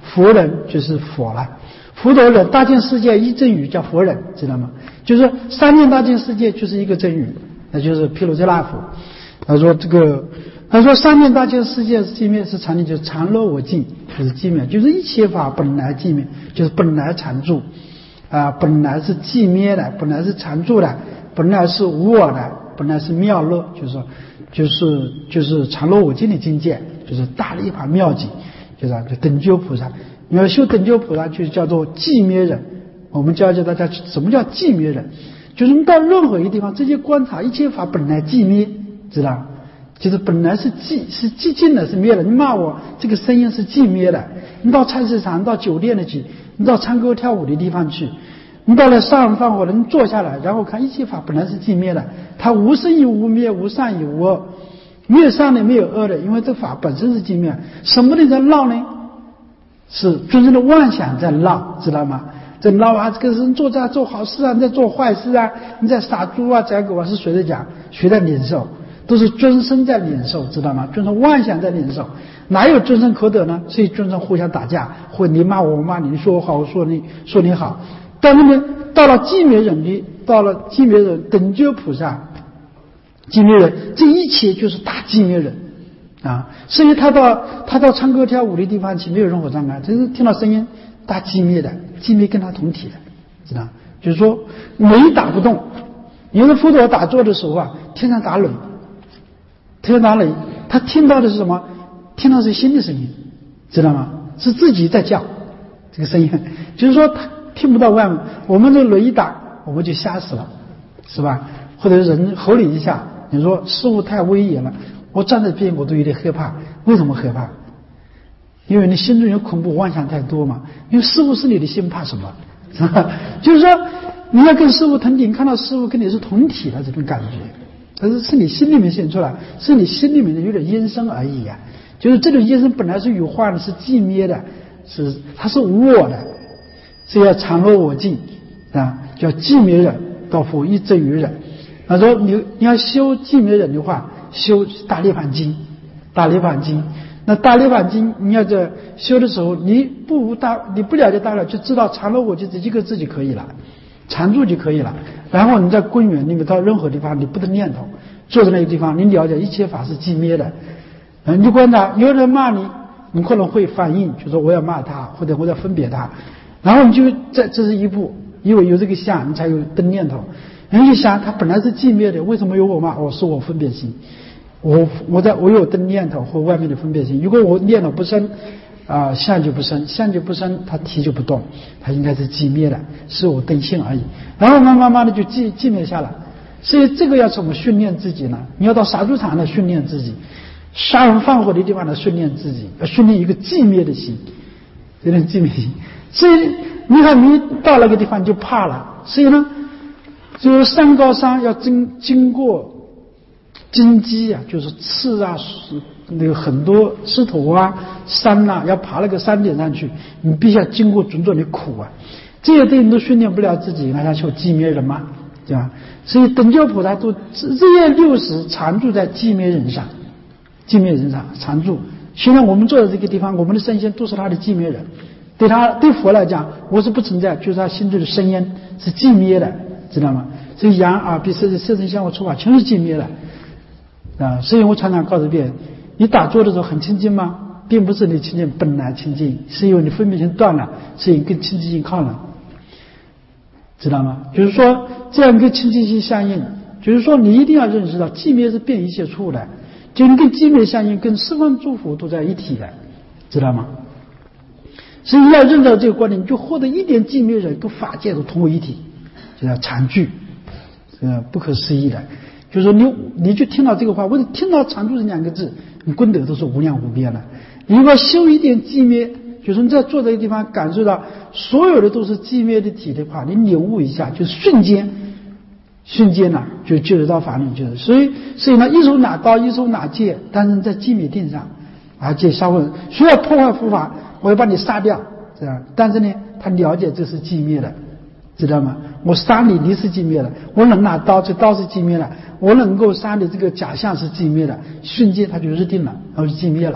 佛人就是佛了。佛陀人大千世界一真语叫佛人，知道吗？就是三念大千世界就是一个真语，那就是毗卢遮那佛。他说这个，他说三念大千世界寂灭是常念，就是常乐我净，就是寂灭，就是一切法本来寂灭，就是本来常住啊，本来是寂灭的，本来是常住的，本来是无我的，本来是妙乐，就是说就是就是常乐我净的境界，就是大涅槃妙境，就是就等觉菩萨。你要修等觉菩萨，就叫做寂灭忍。我们教教大家什么叫寂灭忍，就是你到任何一个地方直接观察一切法本来寂灭，知道？就是本来是寂是寂静的，是灭的。你骂我这个声音是寂灭的，你到菜市场到酒店里去，你到唱歌跳舞的地方去，你到了杀人放火的，你坐下来然后看一切法本来是寂灭的，它无生亦无灭，无善亦无恶，没有善的没有恶的，因为这法本身是寂灭。什么的在闹呢？是真正的妄想在闹，知道吗？在闹啊，这个人做在做好事啊，你在做坏事啊，你在杀猪啊宰狗啊，是谁在讲？谁在领受？都是尊生在领受，知道吗？尊生妄想在领受，哪有尊生可得呢？所以尊生互相打架，或你骂我我骂你，你说我好我说你说你好。但是呢，到了寂灭忍的，到了寂灭忍等觉菩萨，寂灭忍这一切就是大寂灭忍啊！所以他到他到唱歌跳舞的地方去，没有任何障碍，只是听到声音大寂灭的，寂灭跟他同体的，知道？就是说雷打不动。有的佛陀打坐的时候啊，天上打雷。天打雷，他听到的是什么？听到是心的声音，知道吗？是自己在叫这个声音，就是说他听不到外面。我们这雷一打，我们就吓死了，是吧？或者人吼你一下，你说事物太威严了，我站在边我都有点害怕。为什么害怕？因为你心中有恐怖妄想太多嘛。因为事物是你的心，怕什么？是吧？就是说你要跟事物同体，看到事物跟你是同体的这种感觉。但是是你心里面显出来，是你心里面的有点阴声而已啊。就是这种阴声本来是有化的，是寂灭的，是它是无我的，是要常乐我净啊，叫寂灭忍到佛一真于忍。他说你你要修寂灭忍的话，修大涅槃经，大涅槃经。那大涅槃经你要在修的时候，你不大你不了解大了，就知道常乐我净这几个字就可以了。常住就可以了，然后你在公园里面到任何地方，你不得念头，坐在那个地方，你了解一切法是寂灭的。嗯，你观察有人骂你，你可能会反应，就说我要骂他，或者我要分别他，然后你就在这是一步，因为有这个相，你才有登念头。人一想，他本来是寂灭的，为什么有我骂？我是我分别心，我我在我有登念头或外面的分别心。如果我念头不生。啊，相就不生，相就不生，它体就不动，它应该是寂灭的，是我登性而已。然后慢慢慢的就寂寂灭下来。所以这个要怎么训练自己呢？你要到杀猪场来训练自己，杀人放火的地方来训练自己，要训练一个寂灭的心，有点寂灭心。所以你看，你到那个地方就怕了。所以呢，就是山高山要经经过荆棘啊，就是刺啊，那个很多石头啊、山啊，要爬那个山顶上去，你必须要经过种种的苦啊。这些东西都训练不了自己，那他求寂灭人嘛，对吧？所以等觉菩萨都日夜六时常住在寂灭人上，寂灭人上常住。现在我们坐在这个地方，我们的身心都是他的寂灭人。对他对佛来讲，我是不存在，就是他心中的声音是寂灭的，知道吗？所以眼耳鼻舌色身香味触法全是寂灭的啊。所以我常常告诉别人，你打坐的时候很清净吗？并不是你清净本来清净，是因为你分别心断了，所以跟清净心靠拢，知道吗？就是说这样跟清净心相应，就是说你一定要认识到寂灭是变一切处的，就你跟寂灭相应，跟十方诸佛都在一体的，知道吗？所以要认到这个观点，你就获得一点寂灭人跟法界都同为一体，就叫常住，呃，不可思议的。就是说你你就听到这个话，或者听到常住这两个字，你功德都是无量无边的。你如果修一点寂灭，就是你在坐这个地方感受到所有的都是寂灭的体的话，你领悟一下，就瞬间瞬间呢、啊、就就得到法轮，就是所以所以呢，一手拿刀，一手拿剑，但是在寂灭定上，而且稍微需要破坏佛法，我要把你杀掉，这样。但是呢，他了解这是寂灭的，知道吗？我杀你，你是寂灭的；我能拿刀，这刀是寂灭的；我能够杀你，这个假象是寂灭的。瞬间他就日定了，然后就寂灭了。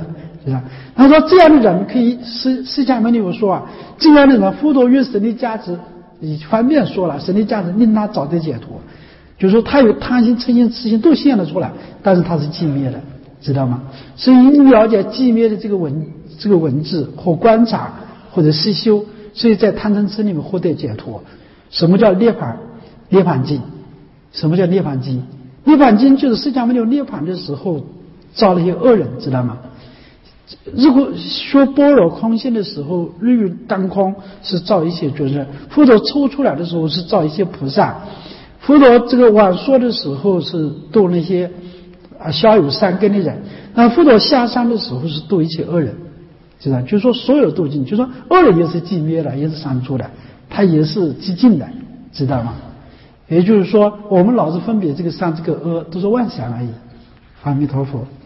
知道？他说这样的人可以，释释迦牟尼佛说啊，这样的人佛陀用神力价值以方便说了，神力价值令他早得解脱，就是说他有贪心、嗔心、痴心都现了出来，但是他是寂灭的，知道吗？所以你了解寂灭的这个文这个文字或观察或者思修，所以在贪嗔痴里面获得解脱。什么叫涅槃？涅槃经。什么叫涅槃经？涅槃经就是释迦牟尼涅槃的时候造了一些恶人，知道吗？如果说般若空性的时候，日月当空是造一些就是佛陀抽出来的时候是造一些菩萨，佛陀这个晚说的时候是度那些啊小有善根的人，那佛陀下山的时候是度一切恶人，知道？就是说所有的度尽，就是说恶人也是寂灭的，也是三出的，他也是寂尽的，知道吗？也就是说，我们老是分别这个善这个恶，都是妄想而已。阿弥陀佛。